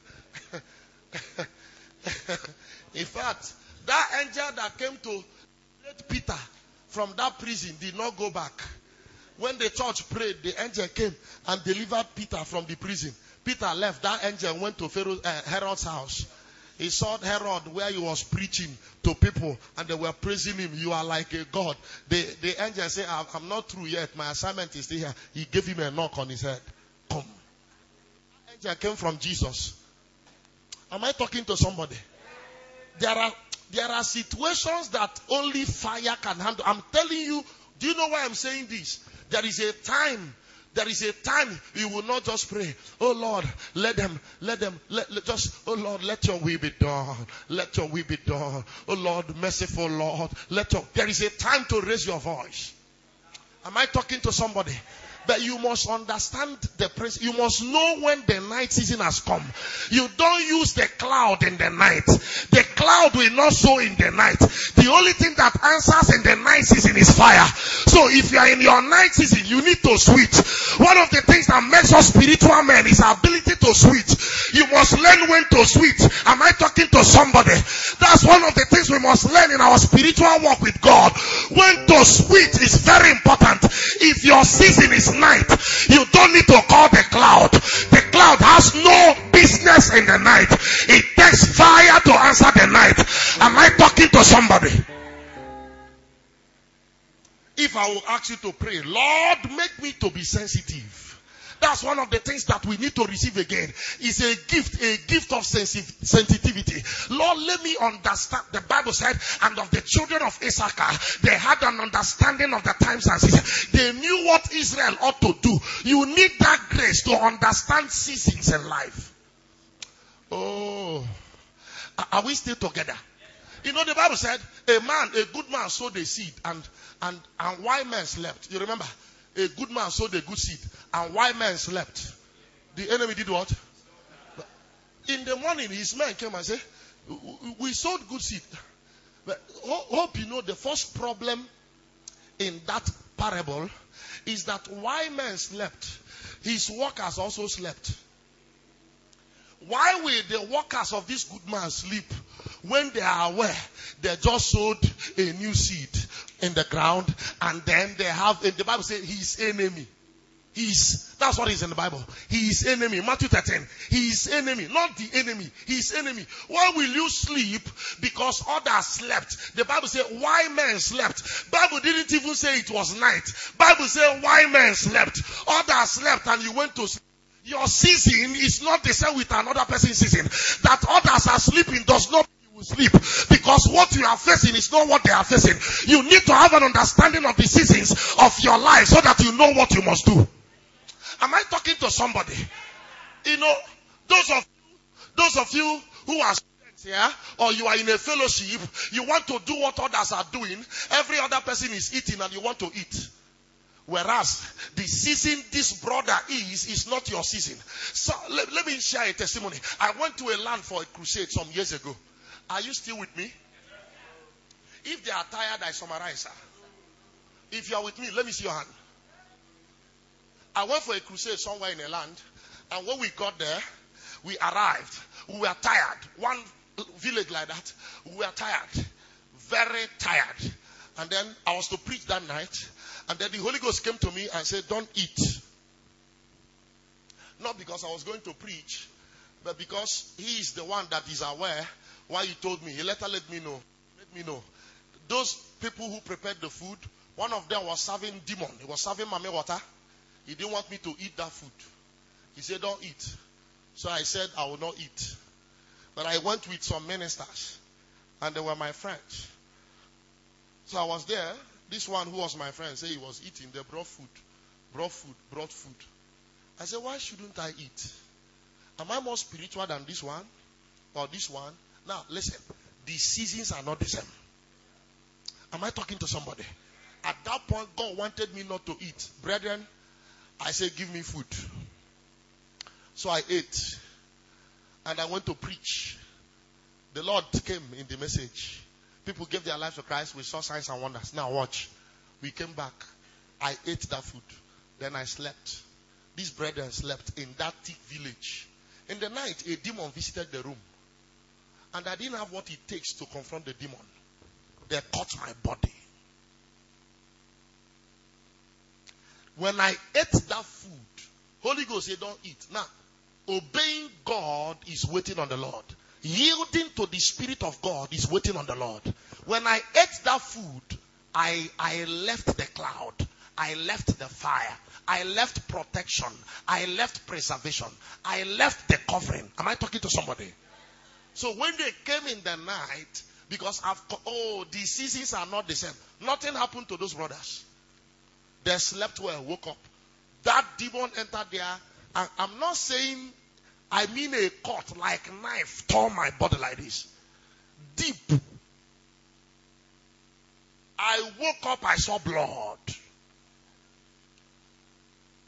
Speaker 3: In fact, that angel that came to let Peter from that prison did not go back. When the church prayed, the angel came and delivered Peter from the prison. Peter left. That angel went to Pharaoh, uh, Herod's house. He saw Herod where he was preaching to people and they were praising him. You are like a god. The, the angel said, I'm not through yet. My assignment is still here. He gave him a knock on his head. Come. The angel came from Jesus. Am I talking to somebody? There are, there are situations that only fire can handle. I'm telling you, do you know why I'm saying this? There is a time, there is a time you will not just pray, oh Lord, let them, let them, let, let just, oh Lord, let your will be done. Let your will be done. Oh Lord, merciful Lord, let your, there is a time to raise your voice. Am I talking to somebody? But you must understand the principle. You must know when the night season has come. You don't use the cloud in the night. The cloud will not sow in the night. The only thing that answers in the night season is fire. So if you are in your night season, you need to switch. One of the things that makes us spiritual men is our ability to switch. You must learn when to switch. Am I talking to somebody? That's one of the things we must learn in our spiritual walk with God. When to switch is very important. If your season is night, you don't need to call the cloud. The cloud has no business in the night. It takes fire to answer the night. Am I talking to somebody? If I will ask you to pray, Lord, make me to be sensitive. That's one of the things that we need to receive again. It's a gift, a gift of sensi- sensitivity. Lord, let me understand. The Bible said, and of the children of Issachar, they had an understanding of the times and seasons. They knew what Israel ought to do. You need that grace to understand seasons in life. Oh, are we still together? You know, the Bible said, a man, a good man sowed a seed, and and and while men slept. You remember? A good man sowed a good seed, and while men slept, the enemy did what? In the morning, his men came and said, we sowed good seed. But hope you know the first problem in that parable is that while men slept, his workers also slept. Why will the workers of this good man sleep when they are aware they just sowed a new seed in the ground, and then they have, the Bible says, his enemy. He's, that's what is in the Bible. He is enemy. Matthew thirteen. He is enemy, not the enemy. He is enemy. Why will you sleep? Because others slept. The Bible says, why men slept? Bible didn't even say it was night. Bible said, why men slept? Others slept and you went to sleep. Your season is not the same with another person's season. That others are sleeping does not mean you will sleep. Because what you are facing is not what they are facing. You need to have an understanding of the seasons of your life so that you know what you must do. Am I talking to somebody? You know, those of those of you who are students here, or you are in a fellowship, you want to do what others are doing. Every other person is eating and you want to eat. Whereas the season this brother is, is not your season. So let, let me share a testimony. I went to a land for a crusade some years ago. Are you still with me? If they are tired, I summarize. If you are with me, let me see your hand. I went for a crusade somewhere in a land, and when we got there, we arrived. We were tired. One village like that, we were tired. Very tired. And then I was to preach that night. And then the Holy Ghost came to me and said, don't eat. Not because I was going to preach, but because he is the one that is aware why he told me. He later let me know. Let me know. Those people who prepared the food, one of them was serving demon. He was serving mame water. He didn't want me to eat that food. He said, don't eat. So I said, I will not eat. But I went with some ministers, and they were my friends. So I was there. This one who was my friend said he was eating. They brought food. Brought food. Brought food. I said, why shouldn't I eat? Am I more spiritual than this one? Or this one? Now, listen. The seasons are not the same. Am I talking to somebody? At that point, God wanted me not to eat. Brethren, I said, give me food. So I ate. And I went to preach. The Lord came in the message. People gave their lives to Christ. We saw signs and wonders. Now watch. We came back. I ate that food. Then I slept. These brethren slept in that thick village. In the night, a demon visited the room. And I didn't have what it takes to confront the demon. They caught my body. When I ate that food, Holy Ghost said, don't eat. Now, obeying God is waiting on the Lord. Yielding to the Spirit of God is waiting on the Lord. When I ate that food, I, I left the cloud. I left the fire. I left protection. I left preservation. I left the covering. Am I talking to somebody? So when they came in the night, because I've, oh, the seasons are not the same. Nothing happened to those brothers. They slept well, woke up. That demon entered there. And I'm not saying, I mean a cut like knife tore my body like this. Deep. I woke up, I saw blood.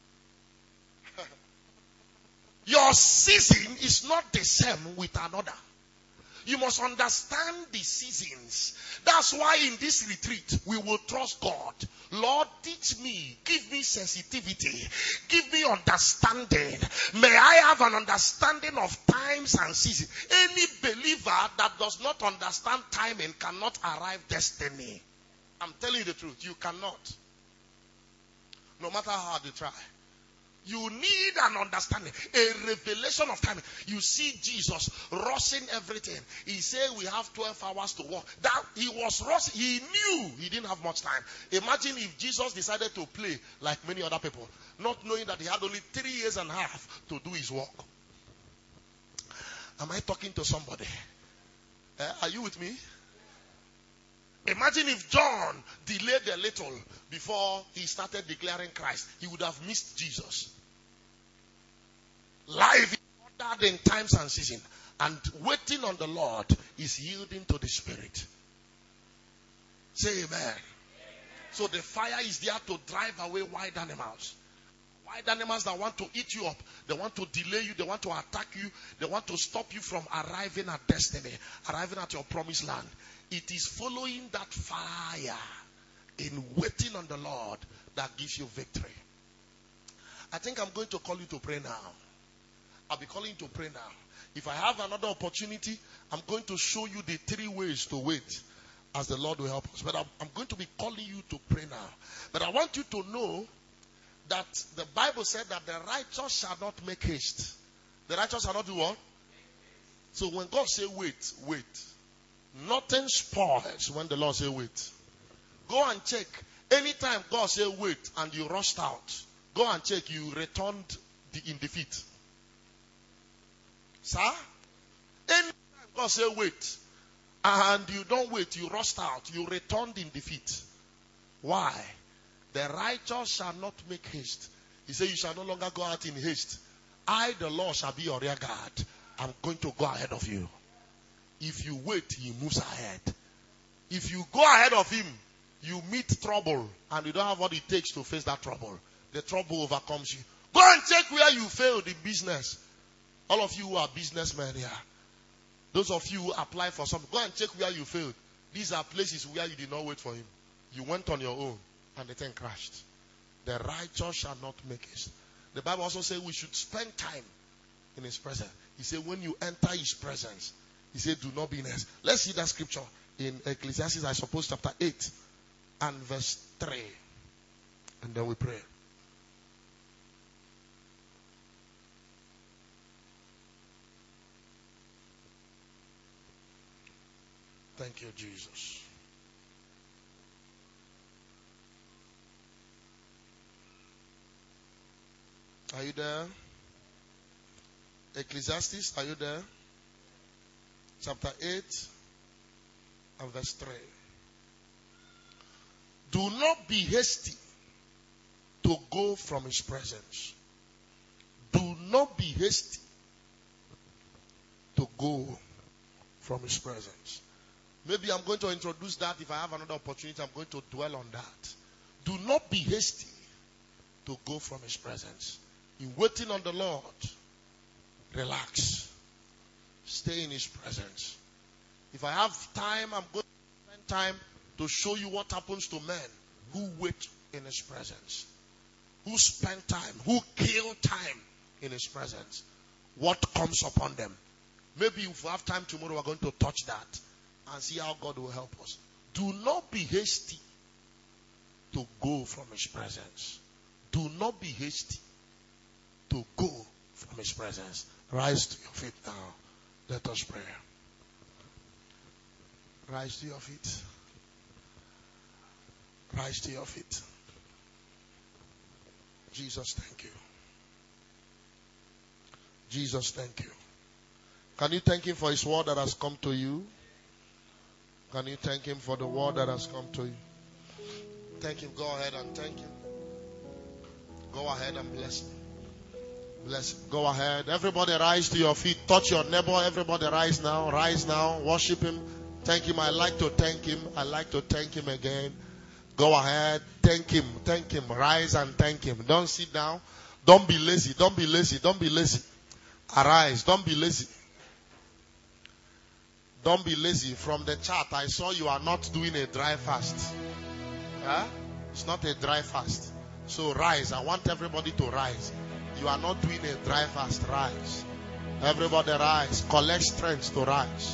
Speaker 3: Your season is not the same with another. You must understand the seasons. That's why in this retreat, we will trust God. Lord, teach me. Give me sensitivity. Give me understanding. May I have an understanding of times and seasons. Any believer that does not understand timing cannot arrive destiny. I'm telling you the truth. You cannot. No matter how hard you try. You need an understanding, a revelation of timing. You see Jesus rushing everything. He said we have twelve hours to walk. That he was rushing. He knew he didn't have much time. Imagine if Jesus decided to play like many other people, not knowing that he had only three years and a half to do his work. Am I talking to somebody? Eh, are you with me? Imagine if John delayed a little before he started declaring Christ. He would have missed Jesus. Life is ordered in times and seasons. And waiting on the Lord is yielding to the Spirit. Say amen. So the fire is there to drive away wild animals. Wild animals that want to eat you up. They want to delay you. They want to attack you. They want to stop you from arriving at destiny. Arriving at your promised land. It is following that fire in waiting on the Lord that gives you victory. I think I'm going to call you to pray now. I'll be calling you to pray now. If I have another opportunity, I'm going to show you the three ways to wait as the Lord will help us. But I'm, I'm going to be calling you to pray now. But I want you to know that the Bible said that the righteous shall not make haste. The righteous shall not do what? So when God say wait, wait. Nothing spoils when the Lord say wait. Go and check. Anytime God say wait and you rushed out, go and check you returned the, in defeat. Sir? Anytime God say wait and you don't wait, you rushed out, you returned in defeat. Why? The righteous shall not make haste. He said you shall no longer go out in haste. I, the Lord, shall be your rear guard. I'm going to go ahead of you. If you wait, he moves ahead. If you go ahead of him, you meet trouble and you don't have what it takes to face that trouble. The trouble overcomes you. Go and check where you failed in business. All of you who are businessmen here. Those of you who apply for something, go and check where you failed. These are places where you did not wait for him. You went on your own and the thing crashed. The righteous shall not make it. The Bible also says we should spend time in his presence. He said when you enter his presence, he said, do not be in haste. Let's see that scripture in Ecclesiastes, I suppose, chapter eight and verse three. And then we pray. Thank you, Jesus. Are you there? Ecclesiastes, are you there? Chapter eight and verse three. Do not be hasty to go from his presence. Do not be hasty to go from his presence. Maybe I'm going to introduce that. If I have another opportunity, I'm going to dwell on that. Do not be hasty to go from his presence. In waiting on the Lord, relax. Stay in his presence. If I have time, I'm going to spend time to show you what happens to men who wait in his presence. Who spend time, who kill time in his presence. What comes upon them. Maybe if we have time tomorrow, we're going to touch that and see how God will help us. Do not be hasty to go from his presence. Do not be hasty to go from his presence. Rise to your feet now. Let us pray. Rise to your feet. Rise to your feet. Jesus, thank you. Jesus, thank you. Can you thank him for his word that has come to you? Can you thank him for the word that has come to you? Thank him. Go ahead and thank him. Go ahead and bless him. Bless him. Go ahead. Everybody rise to your feet. Touch your neighbor. Everybody rise now. Rise now. Worship him. Thank him. I like to thank him. I like to thank him again. Go ahead. Thank him. Thank him. Rise and thank him. Don't sit down. Don't be lazy. Don't be lazy. Don't be lazy. Arise. Don't be lazy. Don't be lazy. From the chat, I saw you are not doing a dry fast. Huh? It's not a dry fast. So rise. I want everybody to rise. You are not doing a dry fast. Rise. Everybody rise. Collect strength to rise.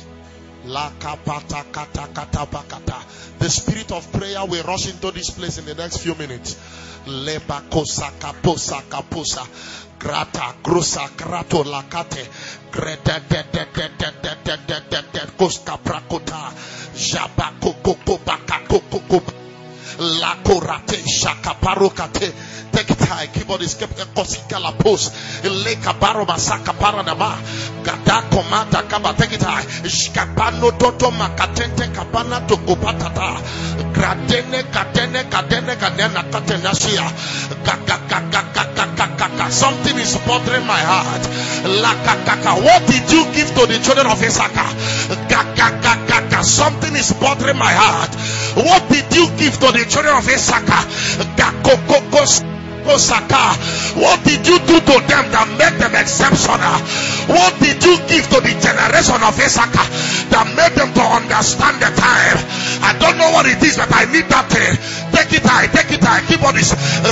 Speaker 3: The spirit of prayer will rush into this place in the next few minutes. Lebakosa kaposa kaposa grata grosa grato lakate greta de de de de de de de de de koska prakota jabako koko baka koko koko la korate shaka parokate. Take it high. Keyboard is kept a kosikala post. Leka baro masaka paranama. Gada komata kaba. Take it high. Shkapano toto makatente kapana to kopatata. Gradene kadene kadene kadene katenashia. Kaka kaka kaka kaka. Something is bothering my heart. La kaka. What did you give to the children of Issachar? Kaka kaka. Something is bothering my heart. What did you give to the children of Issachar? Kakokokos. What did you do to them that made them exceptional? What did you give to the generation of Issachar that made them to understand the time? I don't know what it is, but I need that thing. Take it high, take it high. Keep on this.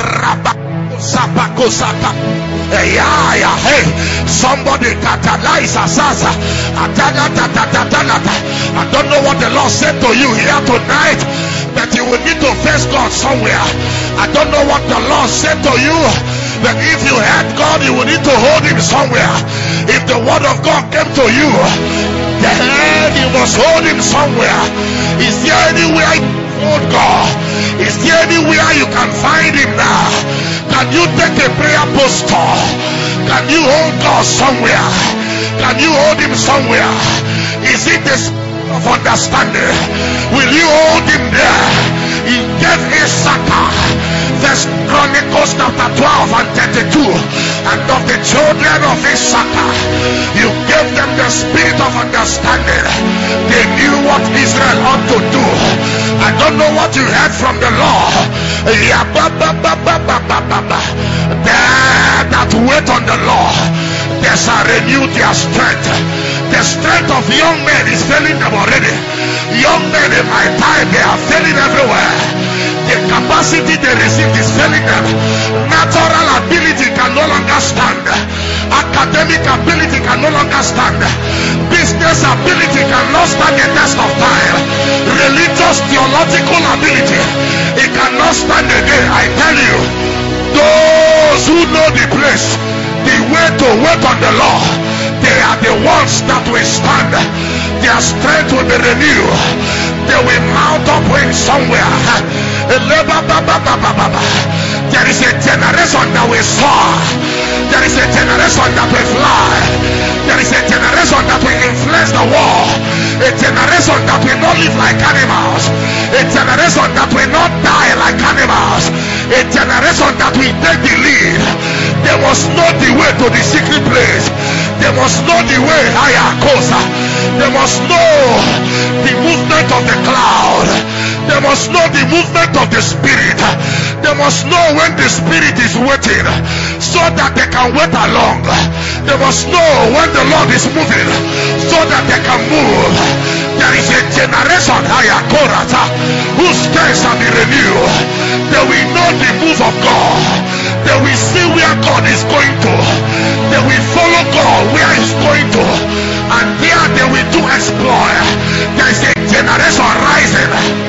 Speaker 3: Yeah, yeah, hey, somebody catalyze Asasa. I don't know what the Lord said to you here tonight, that you will need to face God somewhere. I don't know what the Lord said to you, but if you had God, you will need to hold him somewhere. If the word of God came to you, then you must hold him somewhere. Is there anywhere you hold God? Is there anywhere you can find him now? Can you take a prayer posture? Can you hold God somewhere? Can you hold him somewhere? Is it the spirit of understanding? Will you hold him there? He gave Issachar, First Chronicles chapter twelve and thirty-two, and of the children of Issachar, you gave them the spirit of understanding. They knew what Israel ought to do. I don't know what you heard from the Lord. They that wait on the Lord, they shall renew their strength. The strength of young men is failing them already. Young men in my time, they are failing everywhere. The capacity they received is failing them. Natural ability can no longer stand. Academic ability can no longer stand. Business ability cannot stand the test of time. Religious theological ability, it cannot stand again. I tell you, those who know the place, the way to wait on the Lord, they are the ones that will stand. Their strength will be renewed. They will mount up wings somewhere. There is a generation that will soar. There is a generation that will fly. There is a generation that will influence the world. A generation that will not live like animals. A generation that will not die like animals. A generation that will take the lead. They must know the way to the secret place. They must know the way higher closer. They must know the movement of the cloud. They must know the movement of the spirit. They must know when the spirit is waiting, so that they can wait along. They must know when the Lord is moving, so that they can move. There is a generation higher Korata whose strength shall be renewed. They will know the move of God. They will see where God is going to. They will follow God where he's going to, and there they will do exploit. There is a generation rising.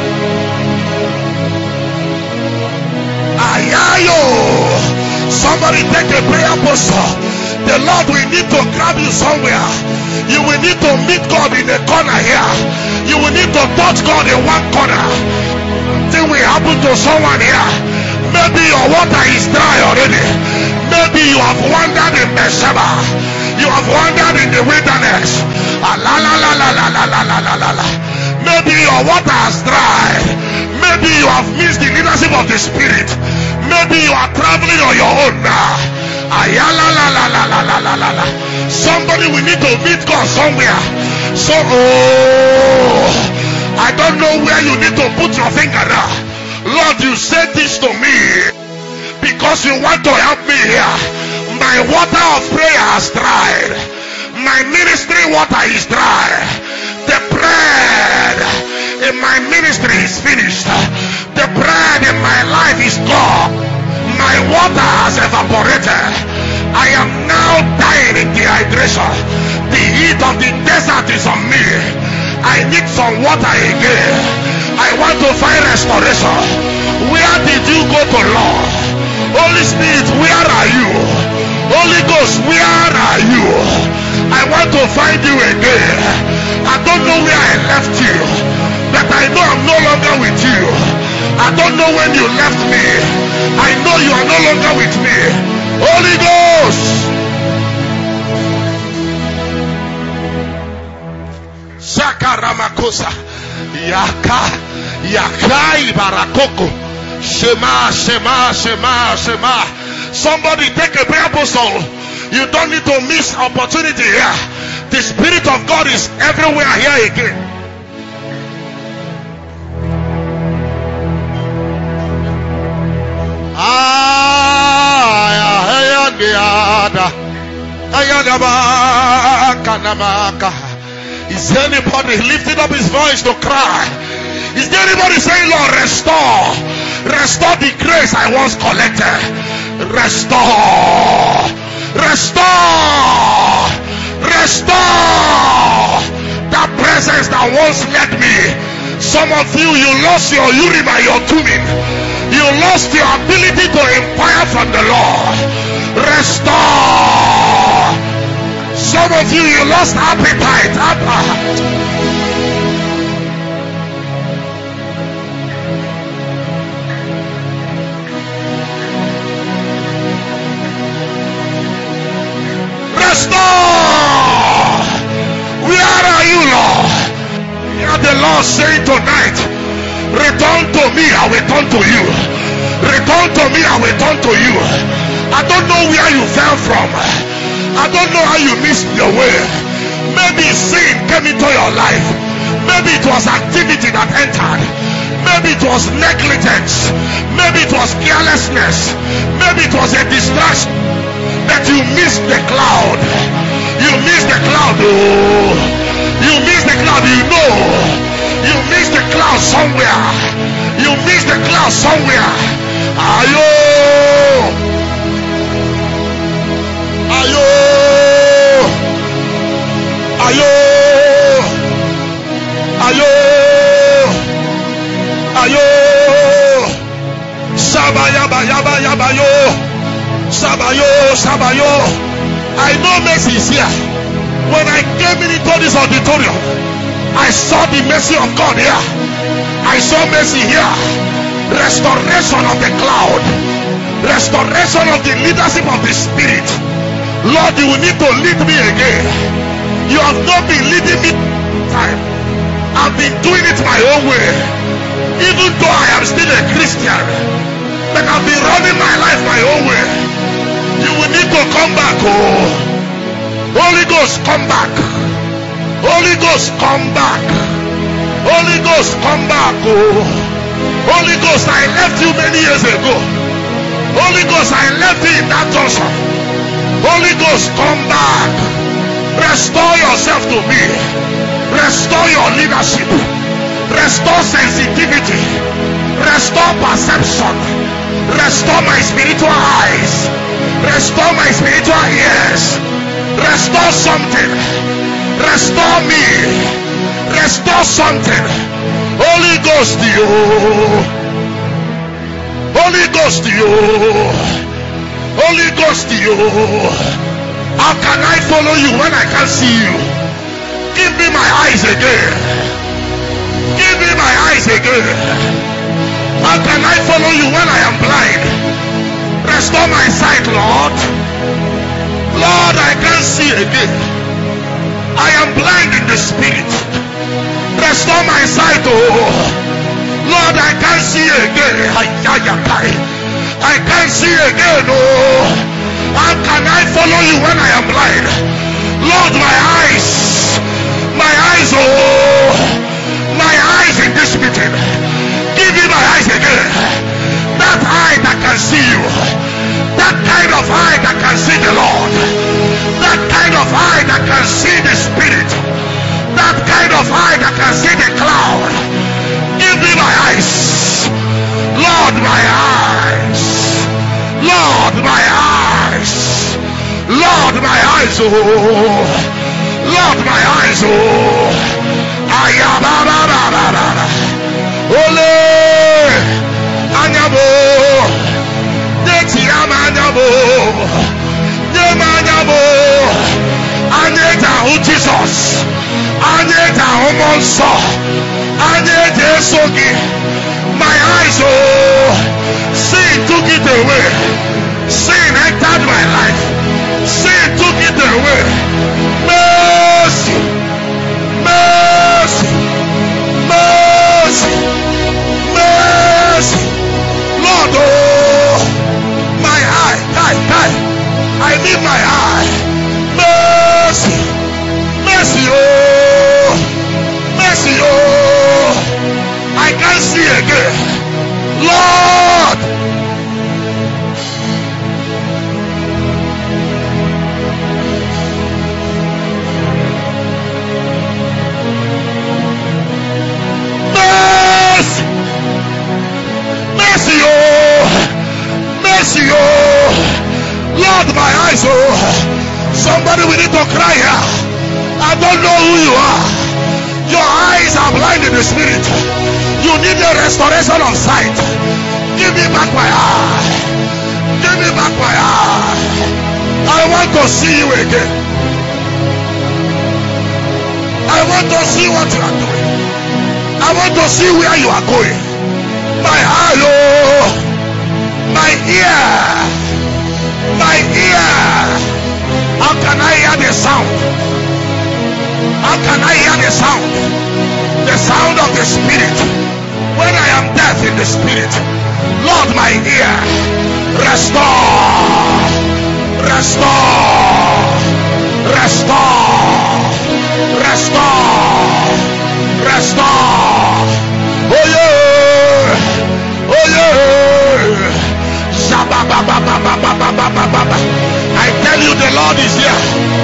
Speaker 3: Ayayo! Somebody take a prayer posture. The Lord will need to grab you somewhere. You will need to meet God in a corner here. You will need to touch God in one corner. Thing will happen to someone here. Maybe your water is dry already. Maybe you have wandered in Beersheba. You have wandered in the wilderness. Ah, la, la, la, la, la, la, la, la, la, la. Maybe your water has dried. Maybe you have missed the leadership of the Spirit. Maybe you are traveling on your own now. Ayala la la la la la la la la. Somebody will need to meet God somewhere. So, oh, I don't know where you need to put your finger now. Lord, you said this to me because you want to help me here. My water of prayer has dried. My ministry water is dry. The bread in my ministry is finished. The bread in my life is gone. My water has evaporated. I am now dying in dehydration. The heat of the desert is on me. I need some water again. I want to find restoration. Where did you go to, Lord? Holy Spirit, where are you? Holy Ghost, where are you? I want to find you again. I don't know where I left you, but I know I'm no longer with you. I don't know when you left me. I know you are no longer with me. Holy Ghost. Sakaramakosa. Yaka. Yakai barakoko. Shema, Shema, Shema, Shema. Somebody take a prayer apostle. You don't need to miss opportunity here. The Spirit of God is everywhere here again. Is anybody lifting up his voice to cry? Is there anybody saying, Lord, restore? Restore the grace I once collected. Restore. Restore. Restore. That presence that once led me. Some of you, you lost your urim and your thummim. You lost your ability to inquire from the Lord. Restore. Some of you, you lost appetite. Restore. Where are you, Lord? Hear the Lord saying tonight, return to me, I will turn to you. Return to me, I will turn to you. I don't know where you fell from. I don't know how you missed your way. Maybe sin came into your life. Maybe it was activity that entered. Maybe it was negligence. Maybe it was carelessness. Maybe it was a distraction. That you missed the cloud. You missed the cloud. Oh. You missed the cloud. You know. You missed the cloud somewhere. You missed the cloud somewhere. Ayo. Ayo. Ayo. Ayo. Ayo. Sabaya yaba yaba yo. Sabayo, Sabayo. I know mercy is here. When I came into this auditorium, I saw the mercy of God here. I saw mercy here. Restoration of the cloud. Restoration of the leadership of the Spirit. Lord, you will need to lead me again. You have not been leading me time. I've been doing it my own way. Even though I am still a Christian, but I've been running my life my own way. You will need to come back. Oh, Holy Ghost, come back. Holy Ghost, come back. Holy Ghost, come back. Oh, Holy Ghost, I left you many years ago. Holy Ghost, I left you in that junction. Holy Ghost, come back. Restore yourself to me. Restore your leadership. Restore sensitivity. Restore perception. Restore my spiritual eyes. Restore my spiritual ears. Restore something. Restore me. Restore something. Holy Ghost, you. Holy Ghost, you. Holy Ghost, you. How can I follow you when I can't see you? Give me my eyes again. Give me my eyes again. How can I follow you when I am blind? Restore my sight, Lord. Lord, I can't see again. I am blind in the spirit. Restore my sight, oh. Lord, I can't see again. I can't see again, oh. How can I follow you when I am blind? Lord, my eyes. My eyes, oh. My eyes in this meeting. Give me my eyes again. That eye that can see you. That kind of eye that that can see the Lord, that kind of eye that can see the Spirit, that kind of eye that can see the cloud. Give me my eyes, Lord, my eyes, Lord, my eyes, Lord, my eyes, oh, Lord, my eyes, oh, ayabababababa, ole, anyabo, deti amanyabo, demanyabo, anyeta o Jesus, anyeta o monso, anyeta sogi, my eyes, oh, sin took it away, sin entered my life, sin took it away, mercy, mercy, mercy, mercy, Lord, oh, my eye, die, die, I need my eye, mercy, mercy, oh, mercy, oh, I can't see again, Lord. Mercy, mercy, oh, mercy, oh, Lord, my eyes, oh, somebody we need to cry here. I don't know who you are. Your eyes are blind in the spirit. You need a restoration of sight. Give me back my eye. Give me back my eye. I want to see you again. I want to see what you are doing. I want to see where you are going. My eye, oh, my ear, my ear. How can I hear the sound? How can I hear the sound? The sound of the Spirit. When I am deaf in the Spirit, Lord, my ear, restore, restore, restore, restore, restore. Oh yeah, oh yeah. I tell you, the Lord is here.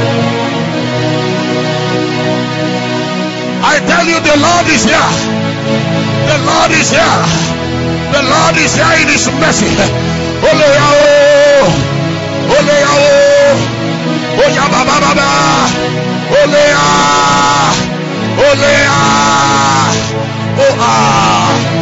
Speaker 3: I tell you, the Lord is here. The Lord is here. The Lord is here in His mercy. Ole yao, ole yao, oya baba baba, ole ya, ole ya, oh ah.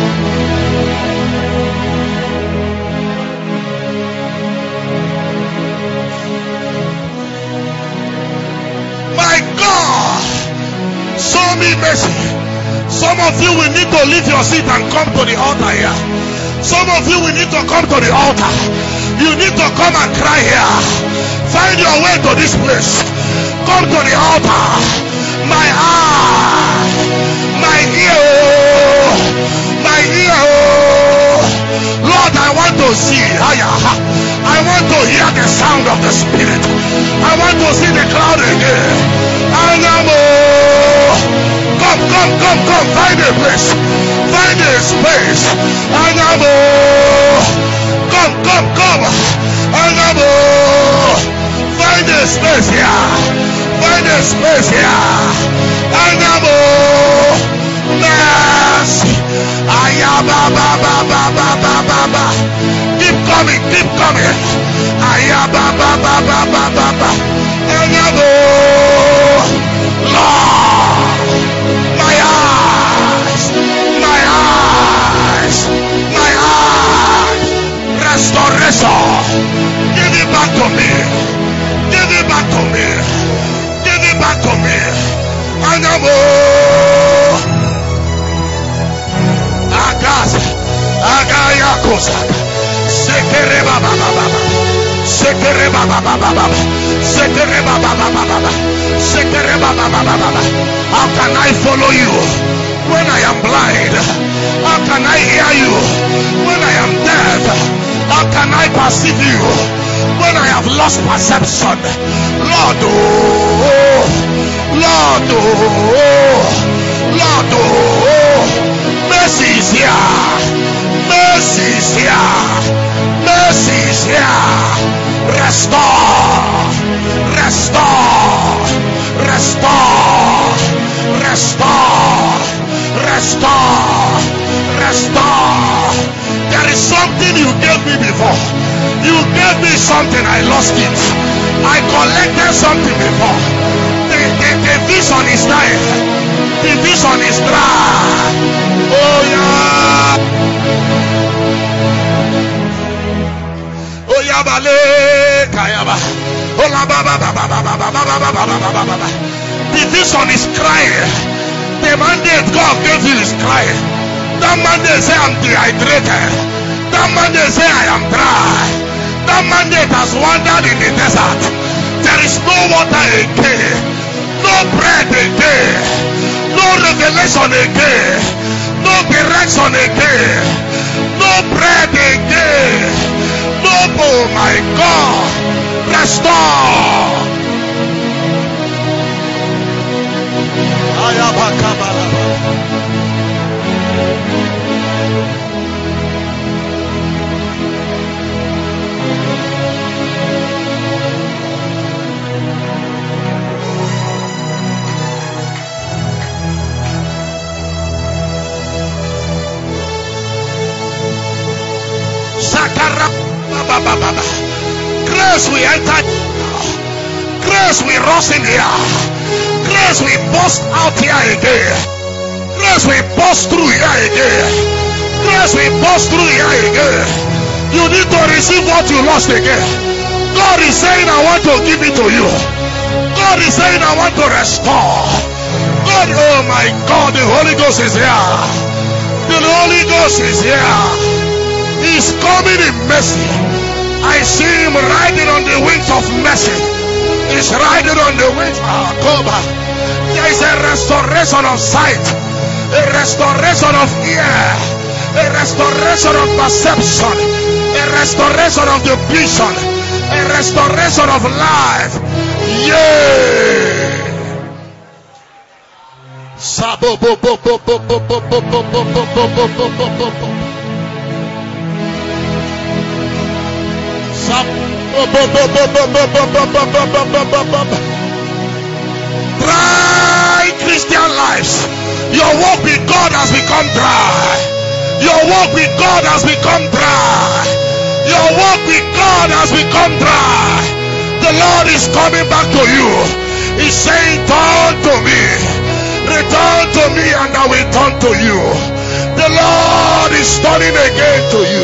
Speaker 3: My God, show me mercy. Some of you will need to leave your seat and come to the altar here. Some of you will need to come to the altar. You need to come and cry here. Find your way to this place. Come to the altar. My eye, my ear, my ear. Lord, I want to see. I want to hear the sound of the Spirit. I want to see the cloud again. I know. Come, come, come, come. Find a place. Find a space. I know. Come, come, come. I know. Find a space here. Find a space here. I know. Mercy. Ayaba, ba, ba, ba, ba, ba, ba, ba. Keep coming, keep coming. Ayaba, ba, ba, ba, ba, ba, ba. I know. Lord, my eyes, my eyes, my eyes. Restoration. Give it back to me. Give it back to me. Give it back to me. I know. Agas, Agaya Kosa, Sekere Baba Baba, Sekere Baba Baba, Sekere Baba Baba, Sekere Baba Baba. How can I follow you when I am blind? How can I hear you when I am deaf? How can I perceive you when I have lost perception? Lord, oh, Lord, oh, Lord, oh. Mercy is here. Mercy is here. Mercy is here. Restore. something you gave me before. You gave me something, I lost it. I collected something before. The, the, the vision is dying. The vision is dry. Oh yeah. Oh yeah, bale kayaba. Oh la ba ba ba ba ba ba ba ba ba ba ba ba. The vision is crying. The mandate God gave you is crying. That mandate say I'm dehydrated. That mandate say I am dry. That mandate has wandered in the desert. There is no water again, no bread again, no revelation again, no direction again, no bread again, no, oh my God, restore. Grace we enter. Grace we rush in here. Grace we burst out here again. Grace we burst through here again. Grace we burst through here again. You need to receive what you lost again. God is saying I want to give it to you. God is saying I want to restore. God, oh my God, the Holy Ghost is here. The Holy Ghost is here. He's coming in mercy. I see him riding on the wings of mercy. He's riding on the wings of Koba. There is a restoration of sight, a restoration of ear, a restoration of perception, a restoration of the vision, a restoration of life. Yeah. Sabo bo bo bo bo bo bo bo bo bo bo bo bo bo bo. Dry Christian lives. Your walk with God has become dry. Your walk with God has become dry. Your walk with God has become dry. The Lord is coming back to you. He's saying, turn to me. Return to me and I will turn to you. The Lord is turning again to you.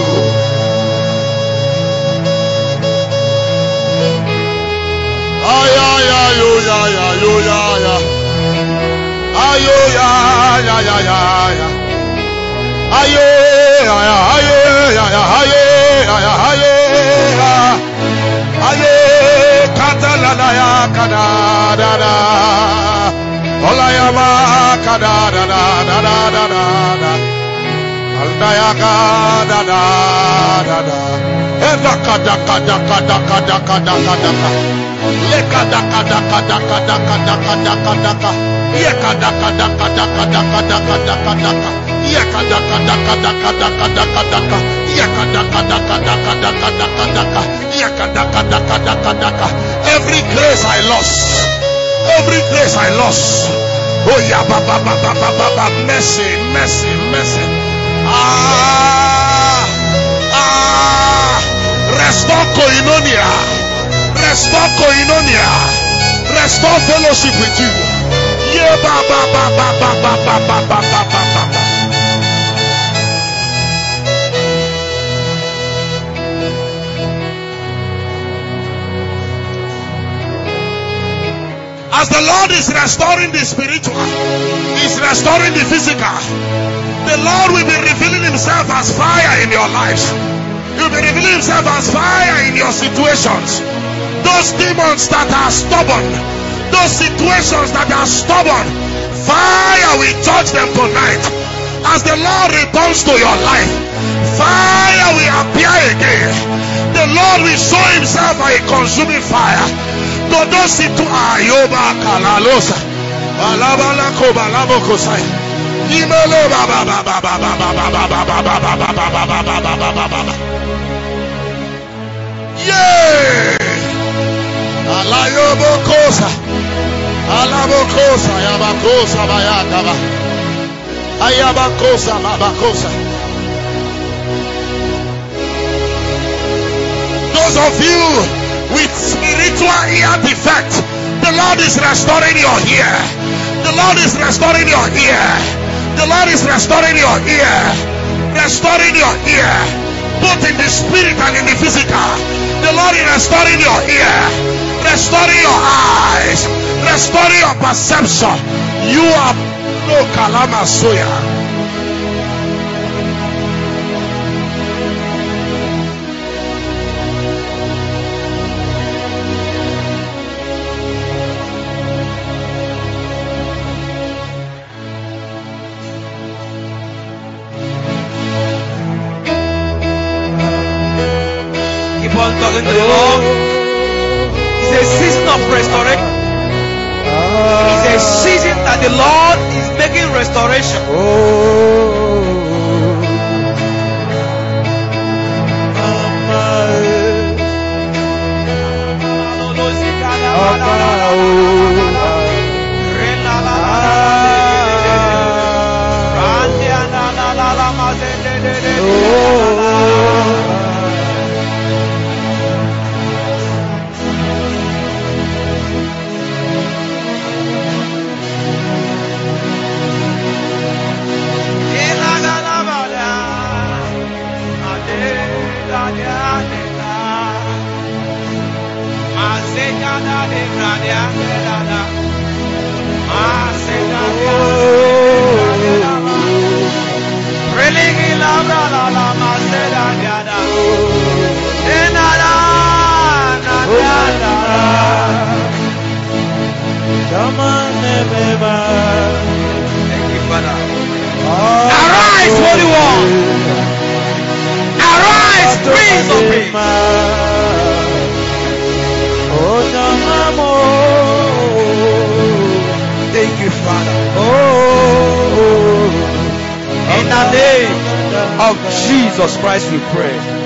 Speaker 3: Ay ay ay yo ya ya yo ya ya. Ay yo ya ya ya ya ya. Ay yo ya ya ay yo ya ya ay yo ya ya ay yo. Ay yo kata la la ya kada da da. Ola ya ma kada da da da da da da. Alda ya kada da da da. Eda kada kada kada kada kada kada. Lekada kada kada kada kada kada kada. Yekada kada kada kada kada kada kada. Yekada kada kada kada kada kada. Yekada kada kada kada kada kada. Yekada kada kada kada kada. Every grace I lost, every grace I lost. Oh yeah, ba ba ba ba ba ba ba. Mercy, mercy, mercy. Ah, ah. Restore koinonia. Restore koinonia. Restore fellowship with you. Yeah, ba ba ba ba ba ba ba ba ba ba ba ba. As the Lord is restoring the spiritual, He's restoring the physical. The Lord will be revealing Himself as fire in your lives. He will be revealing Himself as fire in your situations. Those demons that are stubborn, those situations that are stubborn, fire will judge them tonight. As the Lord returns to your life, fire will appear again. The Lord will show Himself as a consuming fire. To those situations, Ayoba Kalalosa, Alabala Kobalabo Kosai, Imelo Baba Baba Baba Baba Baba Baba Baba Baba Baba. Yeah. Alayobokosa, Alabokosa, Yabakosa, Bayakaba, Ayabakosa, Babakosa. those of you with spiritual ear defect, the Lord is restoring your ear. The Lord is restoring your ear. The Lord is restoring your ear. Restoring your ear, both in the spirit and in the physical. The Lord is restoring your ear, restoring your eyes, restoring your perception. You are no Kalama Soya.
Speaker 4: Talking to the Lord. It's a season of restoration. It's a season that the Lord is making restoration. Arise, Holy One. Arise, Prince of Peace. Thank you, Father. In the name of Jesus Christ we pray.